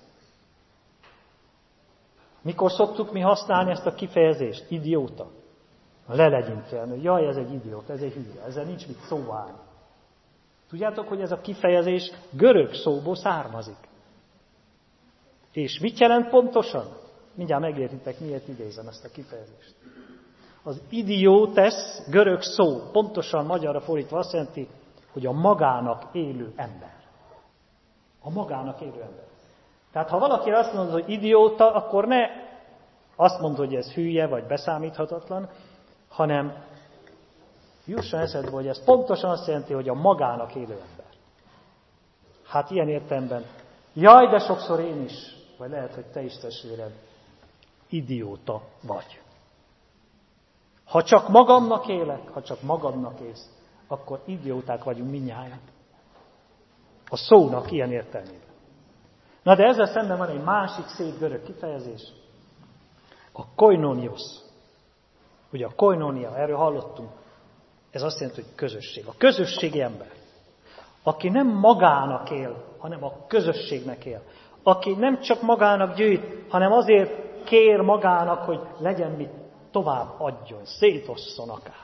A: Mikor szoktuk mi használni ezt a kifejezést? Idióta. Le legyünk felnő. Jaj, ez egy idióta, ez egy hülye, ezzel nincs mit szóba állni. Tudjátok, hogy ez a kifejezés görög szóból származik. És mit jelent pontosan? Mindjárt megértitek, miért idézem ezt a kifejezést. Az idiótesz görög szó, pontosan magyarra fordítva azt jelenti, hogy a magának élő ember. A magának élő ember. Tehát ha valaki azt mondod, hogy idióta, akkor ne azt mondod, hogy ez hülye vagy beszámíthatatlan, hanem jusson eszedbe, hogy ez pontosan azt jelenti, hogy a magának élő ember. Hát ilyen értelemben, jaj, de sokszor én is, vagy lehet, hogy te is testvérem, idióta vagy. Ha csak magamnak élek, ha csak magamnak élsz, akkor idióták vagyunk mindnyájan. A szónak ilyen értelmében. Na de ezzel szemben van egy másik szép görög kifejezés. A koinonios. Ugye a koinonia, erről hallottunk. Ez azt jelenti, hogy közösség. A közösségi ember. Aki nem magának él, hanem a közösségnek él. Aki nem csak magának gyűjt, hanem azért kér magának, hogy legyen mit tovább adjon, szétosszon akár.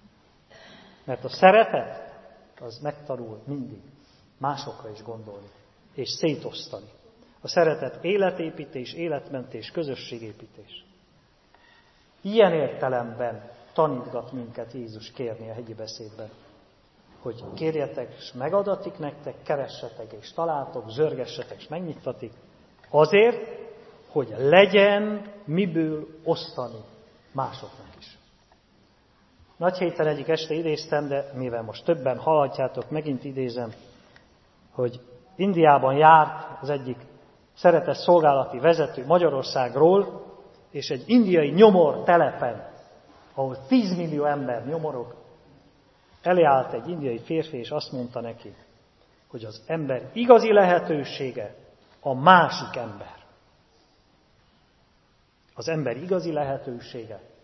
A: Mert a szeretet, az megtanul mindig másokra is gondolni, és szétosztani. A szeretet életépítés, életmentés, közösségépítés. Ilyen értelemben tanítgat minket Jézus kérni a hegyi beszédben, hogy kérjetek, és megadatik nektek, keressetek, és találtok, zörgessetek, és megnyittatik, azért, hogy legyen miből osztani másoknak is. Nagy héten egyik este idéztem, de mivel most többen hallhatjátok, megint idézem, hogy Indiában járt az egyik szeretett szolgálati vezető Magyarországról, és egy indiai nyomor telepen, ahol tízmillió ember nyomorog, elé állt egy indiai férfi, és azt mondta neki, hogy az ember igazi lehetősége a másik ember. Az ember igazi lehetősége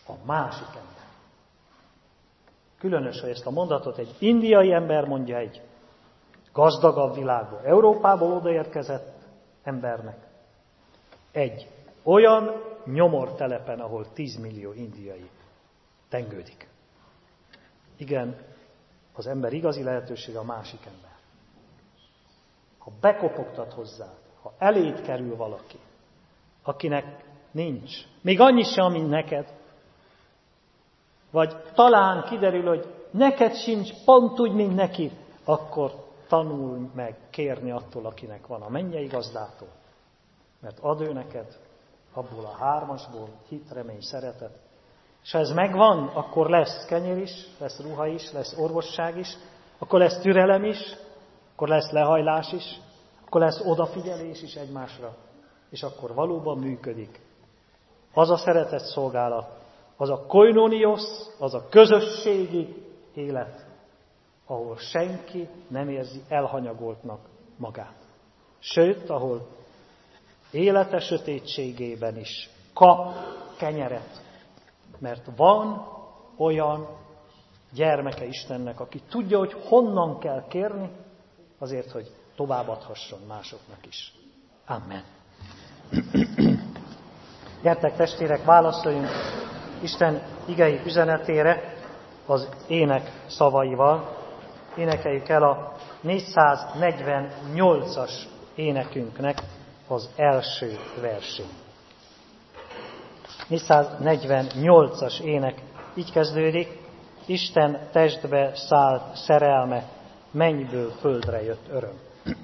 A: a másik ember. Különös, hogy ezt a mondatot egy indiai ember mondja egy gazdagabb világból, Európából odaérkezett embernek. Egy olyan nyomortelepen, ahol tízmillió indiai tengődik. Igen, az ember igazi lehetősége a másik ember. Ha bekopogtat hozzá, ha eléd kerül valaki, akinek nincs, még annyi sem, mint neked, vagy talán kiderül, hogy neked sincs pont úgy, mint neki, akkor tanulj meg kérni attól, akinek van, a mennyei gazdától. Mert ad ő neked abból a hármasból hit, remény, szeretet. És ha ez megvan, akkor lesz kenyér is, lesz ruha is, lesz orvosság is, akkor lesz türelem is, akkor lesz lehajlás is, akkor lesz odafigyelés is egymásra, és akkor valóban működik. Az a szeretett szolgálat, az a koinoniosz, az a közösségi élet, ahol senki nem érzi elhanyagoltnak magát. Sőt, ahol élete sötétségében is kap kenyeret, mert van olyan gyermeke Istennek, aki tudja, hogy honnan kell kérni, azért, hogy továbbadhasson másoknak is. Amen. Gyertek, testvérek, válaszoljunk Isten igei üzenetére az ének szavaival. Énekeljük el a négyszáznegyvennyolcas énekünknek az első versét. négyszáznegyvennyolcas ének így kezdődik: Isten testbe szállt szerelme, mennyből földre jött öröm.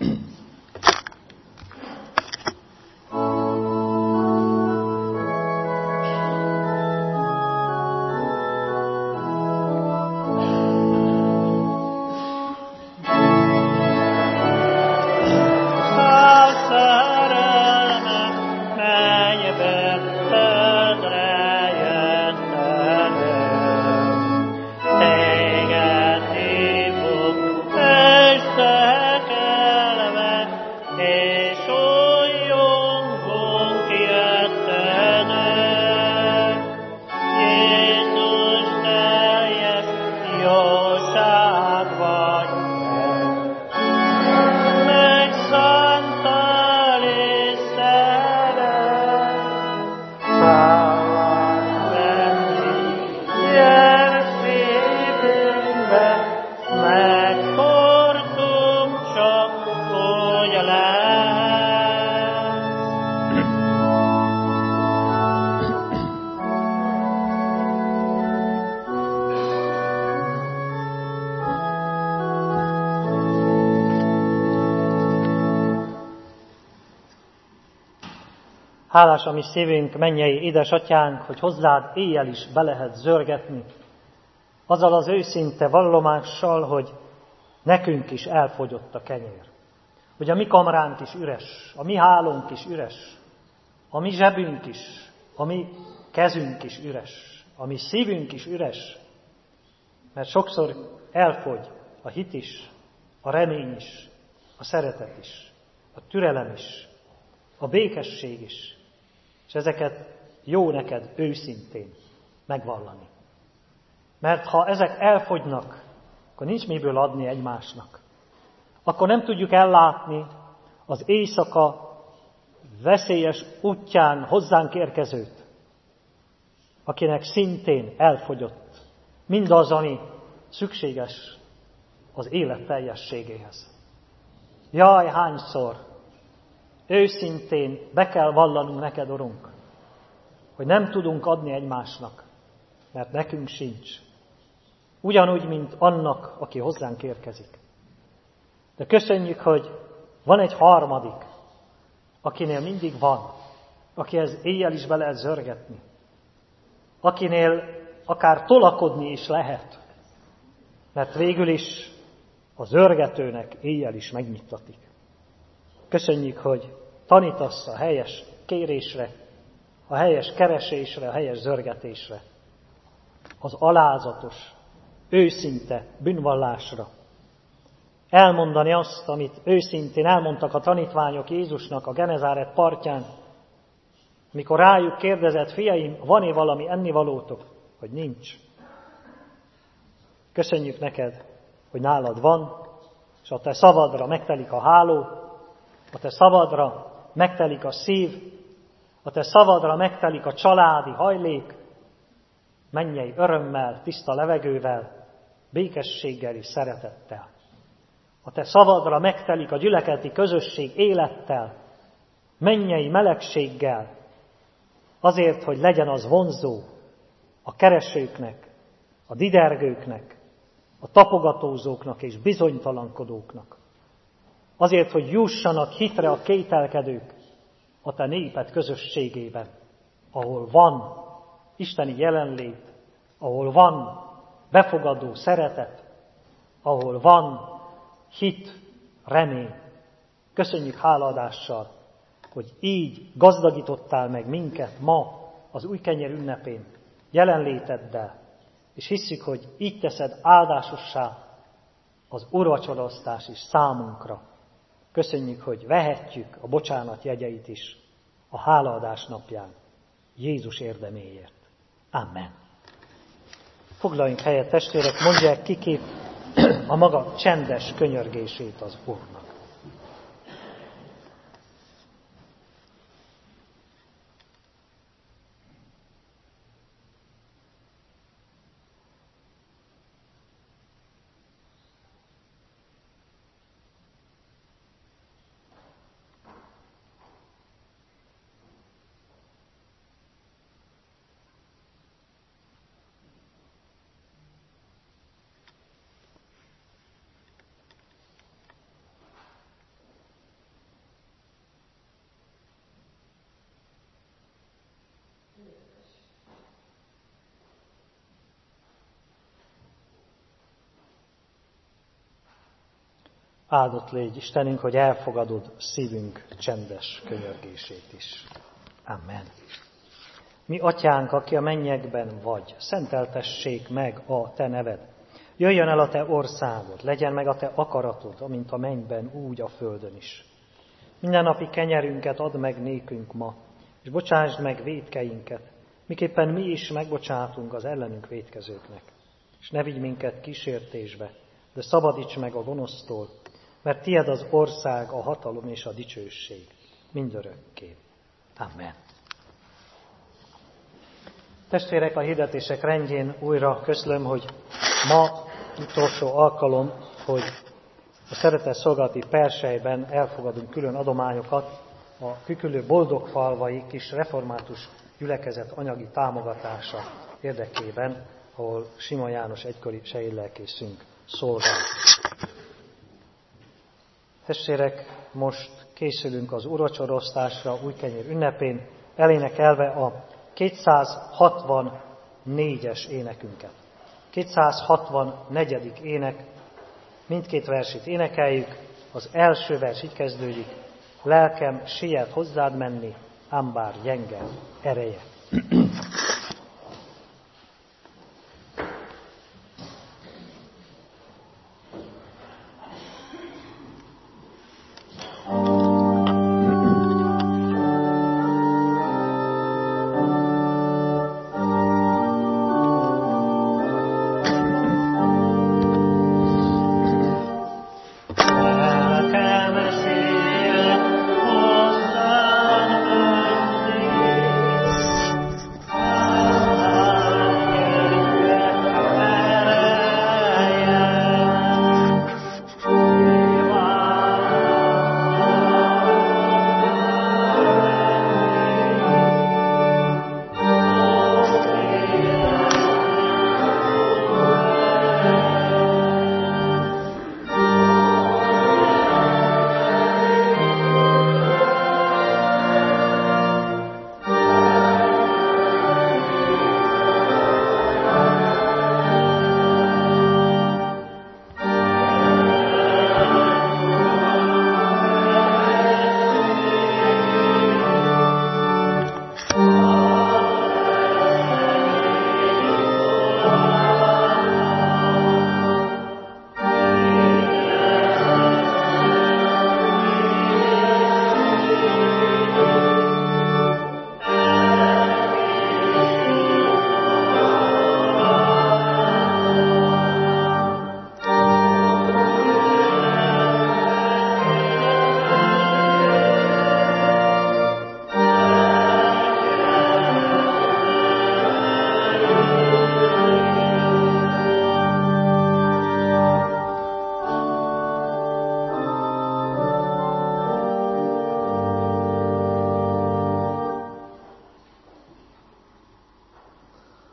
A: Hálás a mi szívünk, mennyei édesatyánk, hogy hozzád éjjel is be lehet zörgetni, azzal az őszinte vallomással, hogy nekünk is elfogyott a kenyér. Hogy a mi kamránk is üres, a mi hálónk is üres, a mi zsebünk is, a mi kezünk is üres, a mi szívünk is üres, mert sokszor elfogy a hit is, a remény is, a szeretet is, a türelem is, a békesség is, és ezeket jó neked őszintén megvallani. Mert ha ezek elfogynak, akkor nincs miből adni egymásnak. Akkor nem tudjuk ellátni az éjszaka veszélyes útján hozzánk érkezőt, akinek szintén elfogyott mindaz, ami szükséges az élet teljességéhez. Jaj, hányszor őszintén be kell vallanunk neked, Urunk, hogy nem tudunk adni egymásnak, mert nekünk sincs. Ugyanúgy, mint annak, aki hozzánk érkezik. De köszönjük, hogy van egy harmadik, akinél mindig van, akihez éjjel is be lehet zörgetni, akinél akár tolakodni is lehet, mert végül is a zörgetőnek éjjel is megnyitatik. Köszönjük, hogy tanítasz a helyes kérésre, a helyes keresésre, a helyes zörgetésre, az alázatos, őszinte bűnvallásra. Elmondani azt, amit őszintén elmondtak a tanítványok Jézusnak a Genezáret partján, mikor rájuk kérdezett: fiaim, van-e valami ennivalótok? hogy nincs. Köszönjük neked, hogy nálad van, és a te szavadra megtelik a háló, a te szavadra megtelik a szív, a te szavadra megtelik a családi hajlék, mennyei örömmel, tiszta levegővel, békességgel és szeretettel. A te szavadra megtelik a gyülekezeti közösség élettel, mennyei melegséggel, azért, hogy legyen az vonzó a keresőknek, a didergőknek, a tapogatózóknak és bizonytalankodóknak. Azért, hogy jussanak hitre a kételkedők a te néped közösségében, ahol van isteni jelenlét, ahol van befogadó szeretet, ahol van hit, remény. Köszönjük hálaadással, hogy így gazdagítottál meg minket ma az új kenyer ünnepén jelenléteddel, és hisszük, hogy így teszed áldásossá az úrvacsoraosztás is számunkra. Köszönjük, hogy vehetjük a bocsánat jegyeit is a hálaadás napján Jézus érdeméért. Amen. Foglaljunk helyet, testvérek, mondják kikép a maga csendes könyörgését az Úrnak. Áldott légy, Istenünk, hogy elfogadod szívünk csendes könyörgését is. Amen. Mi atyánk, aki a mennyekben vagy, szenteltessék meg a te neved. Jöjjön el a te országod, legyen meg a te akaratod, amint a mennyben, úgy a földön is. Mindennapi kenyerünket add meg nékünk ma, és bocsásd meg vétkeinket, miképpen mi is megbocsátunk az ellenünk vétkezőknek. És ne vigy minket kísértésbe, de szabadíts meg a gonosztól, mert tied az ország, a hatalom és a dicsőség mindörökké. Amen. Testvérek, a hirdetések rendjén újra közlöm, hogy ma utolsó alkalom, hogy a szeretett szolgálati perselyben elfogadunk külön adományokat a Küküllő Boldogfalvai kis református gyülekezet anyagi támogatása érdekében, ahol Simon János egykori sejlelkészünk szolgál. Testvérek, most készülünk az úrvacsoraosztásra új kenyér ünnepén, elénekelve a kétszázhatvannégyes énekünket. kétszázhatvannégy. ének, mindkét versét énekeljük, az első vers így kezdődik: lelkem siet hozzád menni, ám bár gyenge ereje.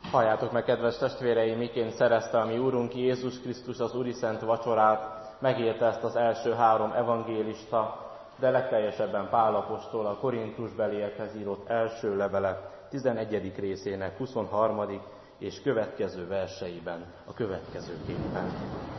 B: Halljátok meg, kedves testvéreim, miként szerezte a mi Úrunk Jézus Krisztus az Úriszent vacsorát, megírta ezt az első három evangélista, de legteljesebben Pál apostol a korintusbeliekhez írott első levele tizenegyedik részének huszonharmadik és következő verseiben a következőképpen.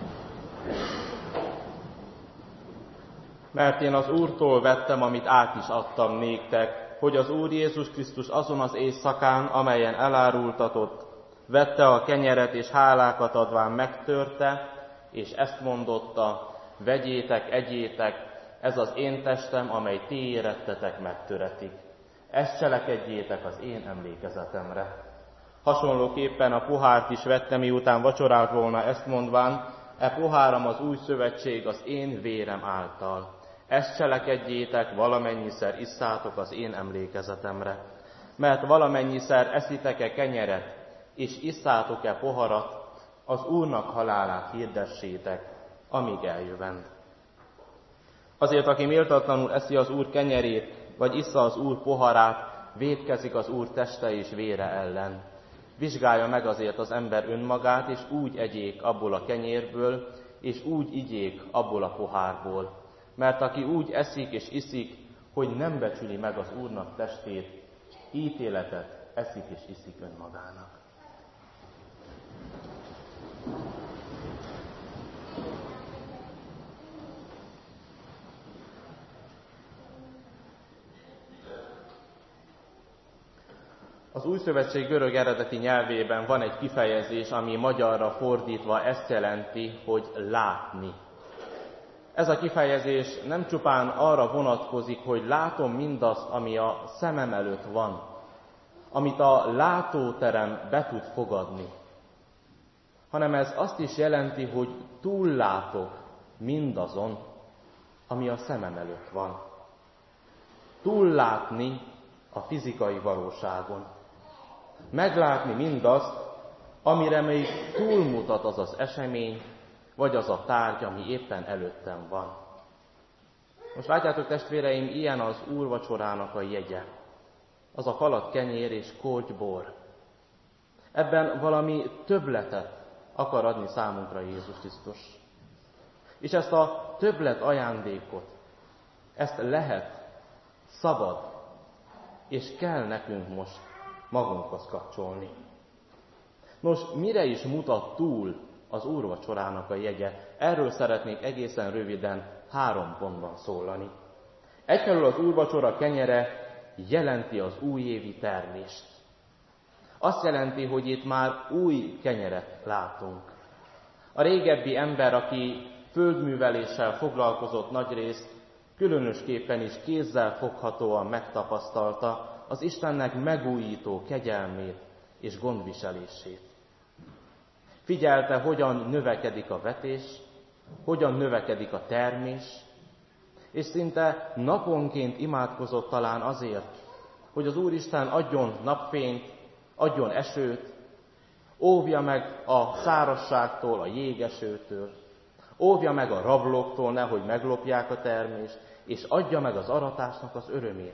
B: Mert én az Úrtól vettem, amit át is adtam néktek, hogy az Úr Jézus Krisztus azon az éjszakán, amelyen elárultatott, vette a kenyeret és hálákat adván megtörte, és ezt mondotta: vegyétek, egyétek, ez az én testem, amely ti érettetek megtöretik. Ezt cselekedjétek az én emlékezetemre. Hasonlóképpen a pohárt is vette, miután vacsorált volna, ezt mondván: e poháram az új szövetség az én vérem által. Ezt cselekedjétek, valamennyiszer isszátok az én emlékezetemre. Mert valamennyiszer eszitek-e kenyeret, és isszátok-e poharat, az Úrnak halálát hirdessétek, amíg eljövend. Azért, aki méltatlanul eszi az Úr kenyerét, vagy issza az Úr poharát, vétkezik az Úr teste és vére ellen. Vizsgálja meg azért az ember önmagát, és úgy egyék abból a kenyérből, és úgy igyék abból a pohárból. Mert aki úgy eszik és iszik, hogy nem becsüli meg az Úrnak testét, ítéletet eszik és iszik önmagának. Az Új Szövetség görög eredeti nyelvében van egy kifejezés, ami magyarra fordítva ezt jelenti, hogy látni. Ez a kifejezés nem csupán arra vonatkozik, hogy látom mindazt, ami a szemem előtt van, amit a látóterem be tud fogadni, hanem ez azt is jelenti, hogy túllátok mindazon, ami a szemem előtt van. Túllátni a fizikai valóságon. Meglátni mindazt, amire még túlmutat az az esemény, vagy az a tárgy, ami éppen előttem van. Most látjátok, testvéreim, ilyen az úrvacsorának a jegye. Az a falat kenyér és kortybor. Ebben valami többletet akar adni számunkra Jézus Krisztus. És ezt a többlet ajándékot, ezt lehet, szabad, és kell nekünk most magunkhoz kapcsolni. Nos, mire is mutat túl az úrvacsorának a jegye? Erről szeretnék egészen röviden három pontban szólani. Egyfelől az úrvacsora kenyere jelenti az újévi termést. Azt jelenti, hogy itt már új kenyeret látunk. A régebbi ember, aki földműveléssel foglalkozott nagyrészt, különösképpen is kézzel foghatóan megtapasztalta az Istennek megújító kegyelmét és gondviselését. Figyelte, hogyan növekedik a vetés, hogyan növekedik a termés, és szinte naponként imádkozott talán azért, hogy az Úristen adjon napfényt, adjon esőt, óvja meg a szárazságtól, a jégesőtől, óvja meg a rablóktól, nehogy meglopják a termést, és adja meg az aratásnak az örömét.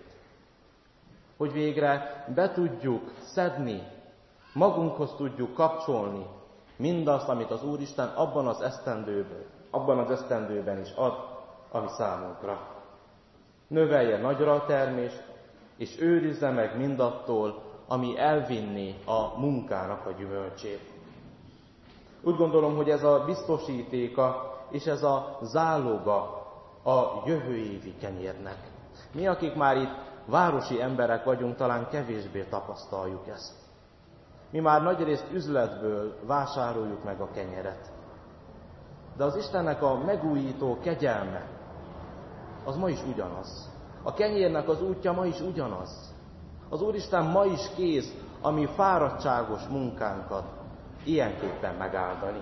B: Hogy végre be tudjuk szedni, magunkhoz tudjuk kapcsolni mindazt, amit az Úristen abban az esztendőben, abban az esztendőben is ad, ami számunkra. Növelje nagyra a termést, és őrizze meg mindattól, ami elvinni a munkának a gyümölcsét. Úgy gondolom, hogy ez a biztosítéka és ez a záloga a jövő évi kenyérnek. Mi, akik már itt városi emberek vagyunk, talán kevésbé tapasztaljuk ezt. Mi már nagyrészt üzletből vásároljuk meg a kenyeret. De az Istennek a megújító kegyelme, az ma is ugyanaz. A kenyérnek az útja ma is ugyanaz. Az Úristen ma is kész a mi fáradtságos munkánkat ilyenképpen megáldani.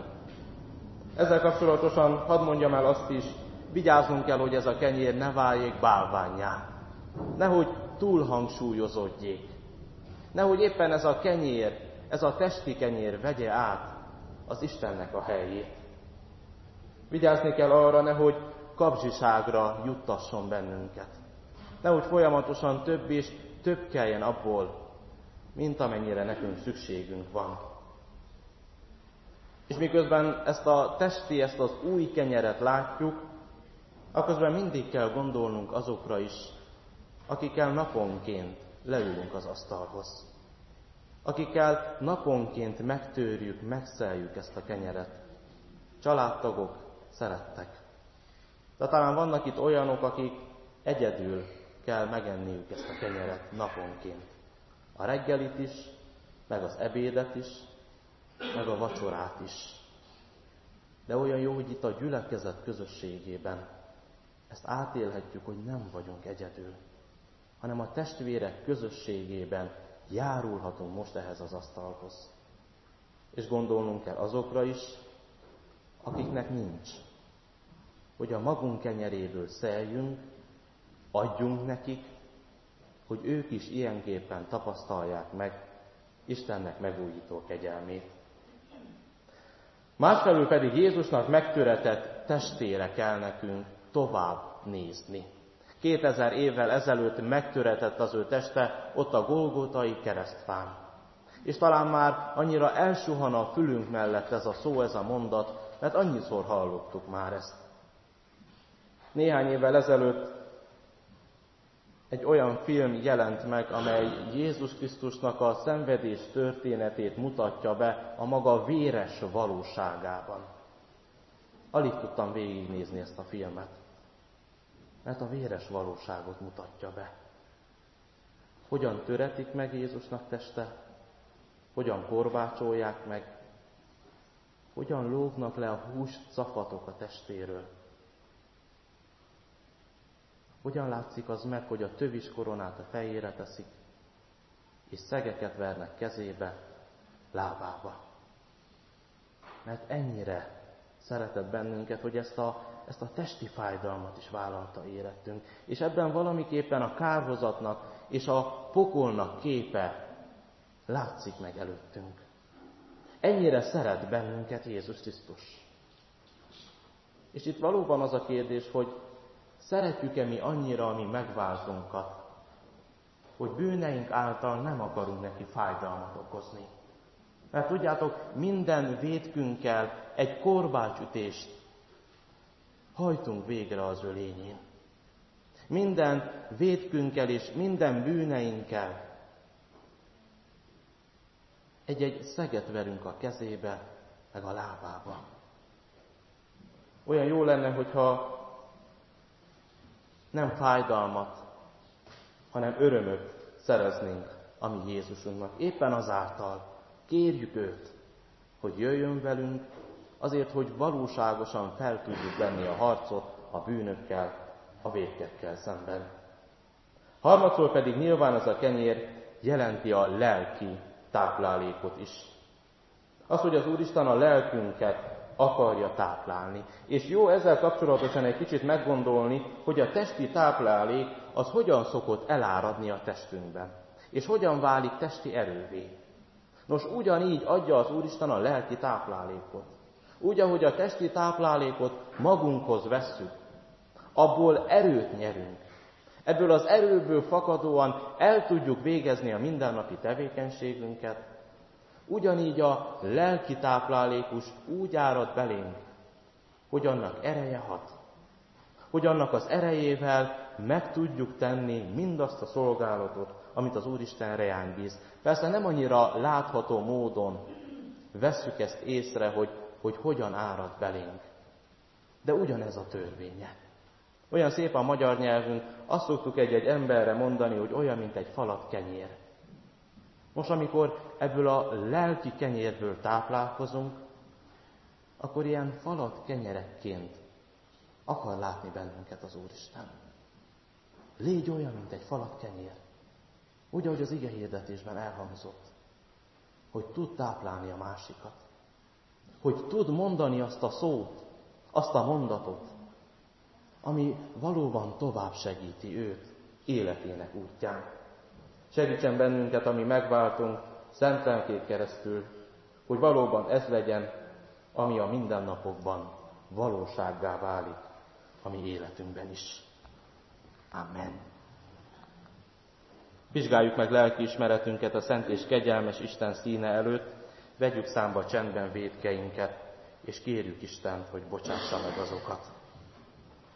B: Ezzel kapcsolatosan hadd mondjam el azt is, vigyáznunk kell, hogy ez a kenyér ne váljék bálvánnyá. Nehogy túlhangsúlyozódjék. Nehogy éppen ez a kenyér, ez a testi kenyér vegye át az Istennek a helyét. Vigyázni kell arra, nehogy kapzsiságra juttasson bennünket. Nehogy folyamatosan több és több kelljen abból, mint amennyire nekünk szükségünk van. És miközben ezt a testi, ezt az új kenyeret látjuk, akközben mindig kell gondolnunk azokra is, akikkel naponként leülünk az asztalhoz. Akikkel naponként megtörjük, megszeljük ezt a kenyeret. Családtagok, szerettek. De talán vannak itt olyanok, akik egyedül kell megenniük ezt a kenyeret naponként. A reggelit is, meg az ebédet is, meg a vacsorát is. De olyan jó, hogy itt a gyülekezet közösségében ezt átélhetjük, hogy nem vagyunk egyedül, hanem a testvérek közösségében járulhatunk most ehhez az asztalhoz. És gondolnunk kell azokra is, akiknek nincs. Hogy a magunk kenyeréből szeljünk, adjunk nekik, hogy ők is ilyenképpen tapasztalják meg Istennek megújító kegyelmét. Másfelől pedig Jézusnak megtöretett testére kell nekünk tovább nézni. Kétezer évvel ezelőtt megtöretett az ő teste ott a Golgotai keresztfán. És talán már annyira elsuhan a fülünk mellett ez a szó, ez a mondat, mert annyiszor hallottuk már ezt. Néhány évvel ezelőtt egy olyan film jelent meg, amely Jézus Krisztusnak a szenvedés történetét mutatja be a maga véres valóságában. Alig tudtam végignézni ezt a filmet, mert a véres valóságot mutatja be. Hogyan töretik meg Jézusnak teste, hogyan korbácsolják meg, hogyan lógnak le a hús cafatok a testéről. Hogyan látszik az meg, hogy a tövis koronát a fejére teszik, és szegeket vernek kezébe, lábába. Mert ennyire szeretett bennünket, hogy ezt a, ezt a testi fájdalmat is vállalta érettünk. És ebben valamiképpen a kárhozatnak és a pokolnak képe látszik meg előttünk. Ennyire szeret bennünket Jézus Krisztus. És itt valóban az a kérdés, hogy szeretjük-e mi annyira a mi megváltunkat, hogy bűneink által nem akarunk neki fájdalmat okozni. Mert tudjátok, minden vétkünkkel egy korbácsütést hajtunk végre az ő lényén. Minden vétkünkkel és minden bűneinkkel egy-egy szeget verünk a kezébe, meg a lábába. Olyan jó lenne, hogyha nem fájdalmat, hanem örömöt szereznénk a mi Jézusunknak. Éppen azáltal kérjük őt, hogy jöjjön velünk, azért, hogy valóságosan fel tudjuk venni a harcot a bűnökkel, a vétkekkel szemben. Harmadszor pedig nyilván ez a kenyér jelenti a lelki táplálékot is. Az, hogy az Úristen a lelkünket akarja táplálni. És jó ezzel kapcsolatosan egy kicsit meggondolni, hogy a testi táplálék az hogyan szokott eláradni a testünkben. És hogyan válik testi erővé. Nos, ugyanígy adja az Úristen a lelki táplálékot. Úgy, ahogy a testi táplálékot magunkhoz vesszük, abból erőt nyerünk. Ebből az erőből fakadóan el tudjuk végezni a mindennapi tevékenységünket. Ugyanígy a lelki táplálékus úgy árad belénk, hogy annak ereje hat. Hogy annak az erejével meg tudjuk tenni mindazt a szolgálatot, amit az Úristen reánk bíz. Persze nem annyira látható módon vesszük ezt észre, hogy, hogy hogyan árad belénk. De ugyanez a törvénye. Olyan szép a magyar nyelvünk, azt szoktuk egy-egy emberre mondani, hogy olyan, mint egy falat kenyér. Most, amikor ebből a lelki kenyérből táplálkozunk, akkor ilyen falat kenyerekként akar látni bennünket az Úristen. Légy olyan, mint egy falat kenyér. Úgy, ahogy az ige hirdetésben elhangzott, hogy tud táplálni a másikat. Hogy tud mondani azt a szót, azt a mondatot, ami valóban tovább segíti őt életének útján. Segítsen bennünket, ami megváltunk szent lelkét keresztül, hogy valóban ez legyen, ami a mindennapokban valósággá válik a mi életünkben is. Amen. Vizsgáljuk meg lelkiismeretünket a szent és kegyelmes Isten színe előtt, vegyük számba csendben vétkeinket, és kérjük Istent, hogy bocsássa meg azokat.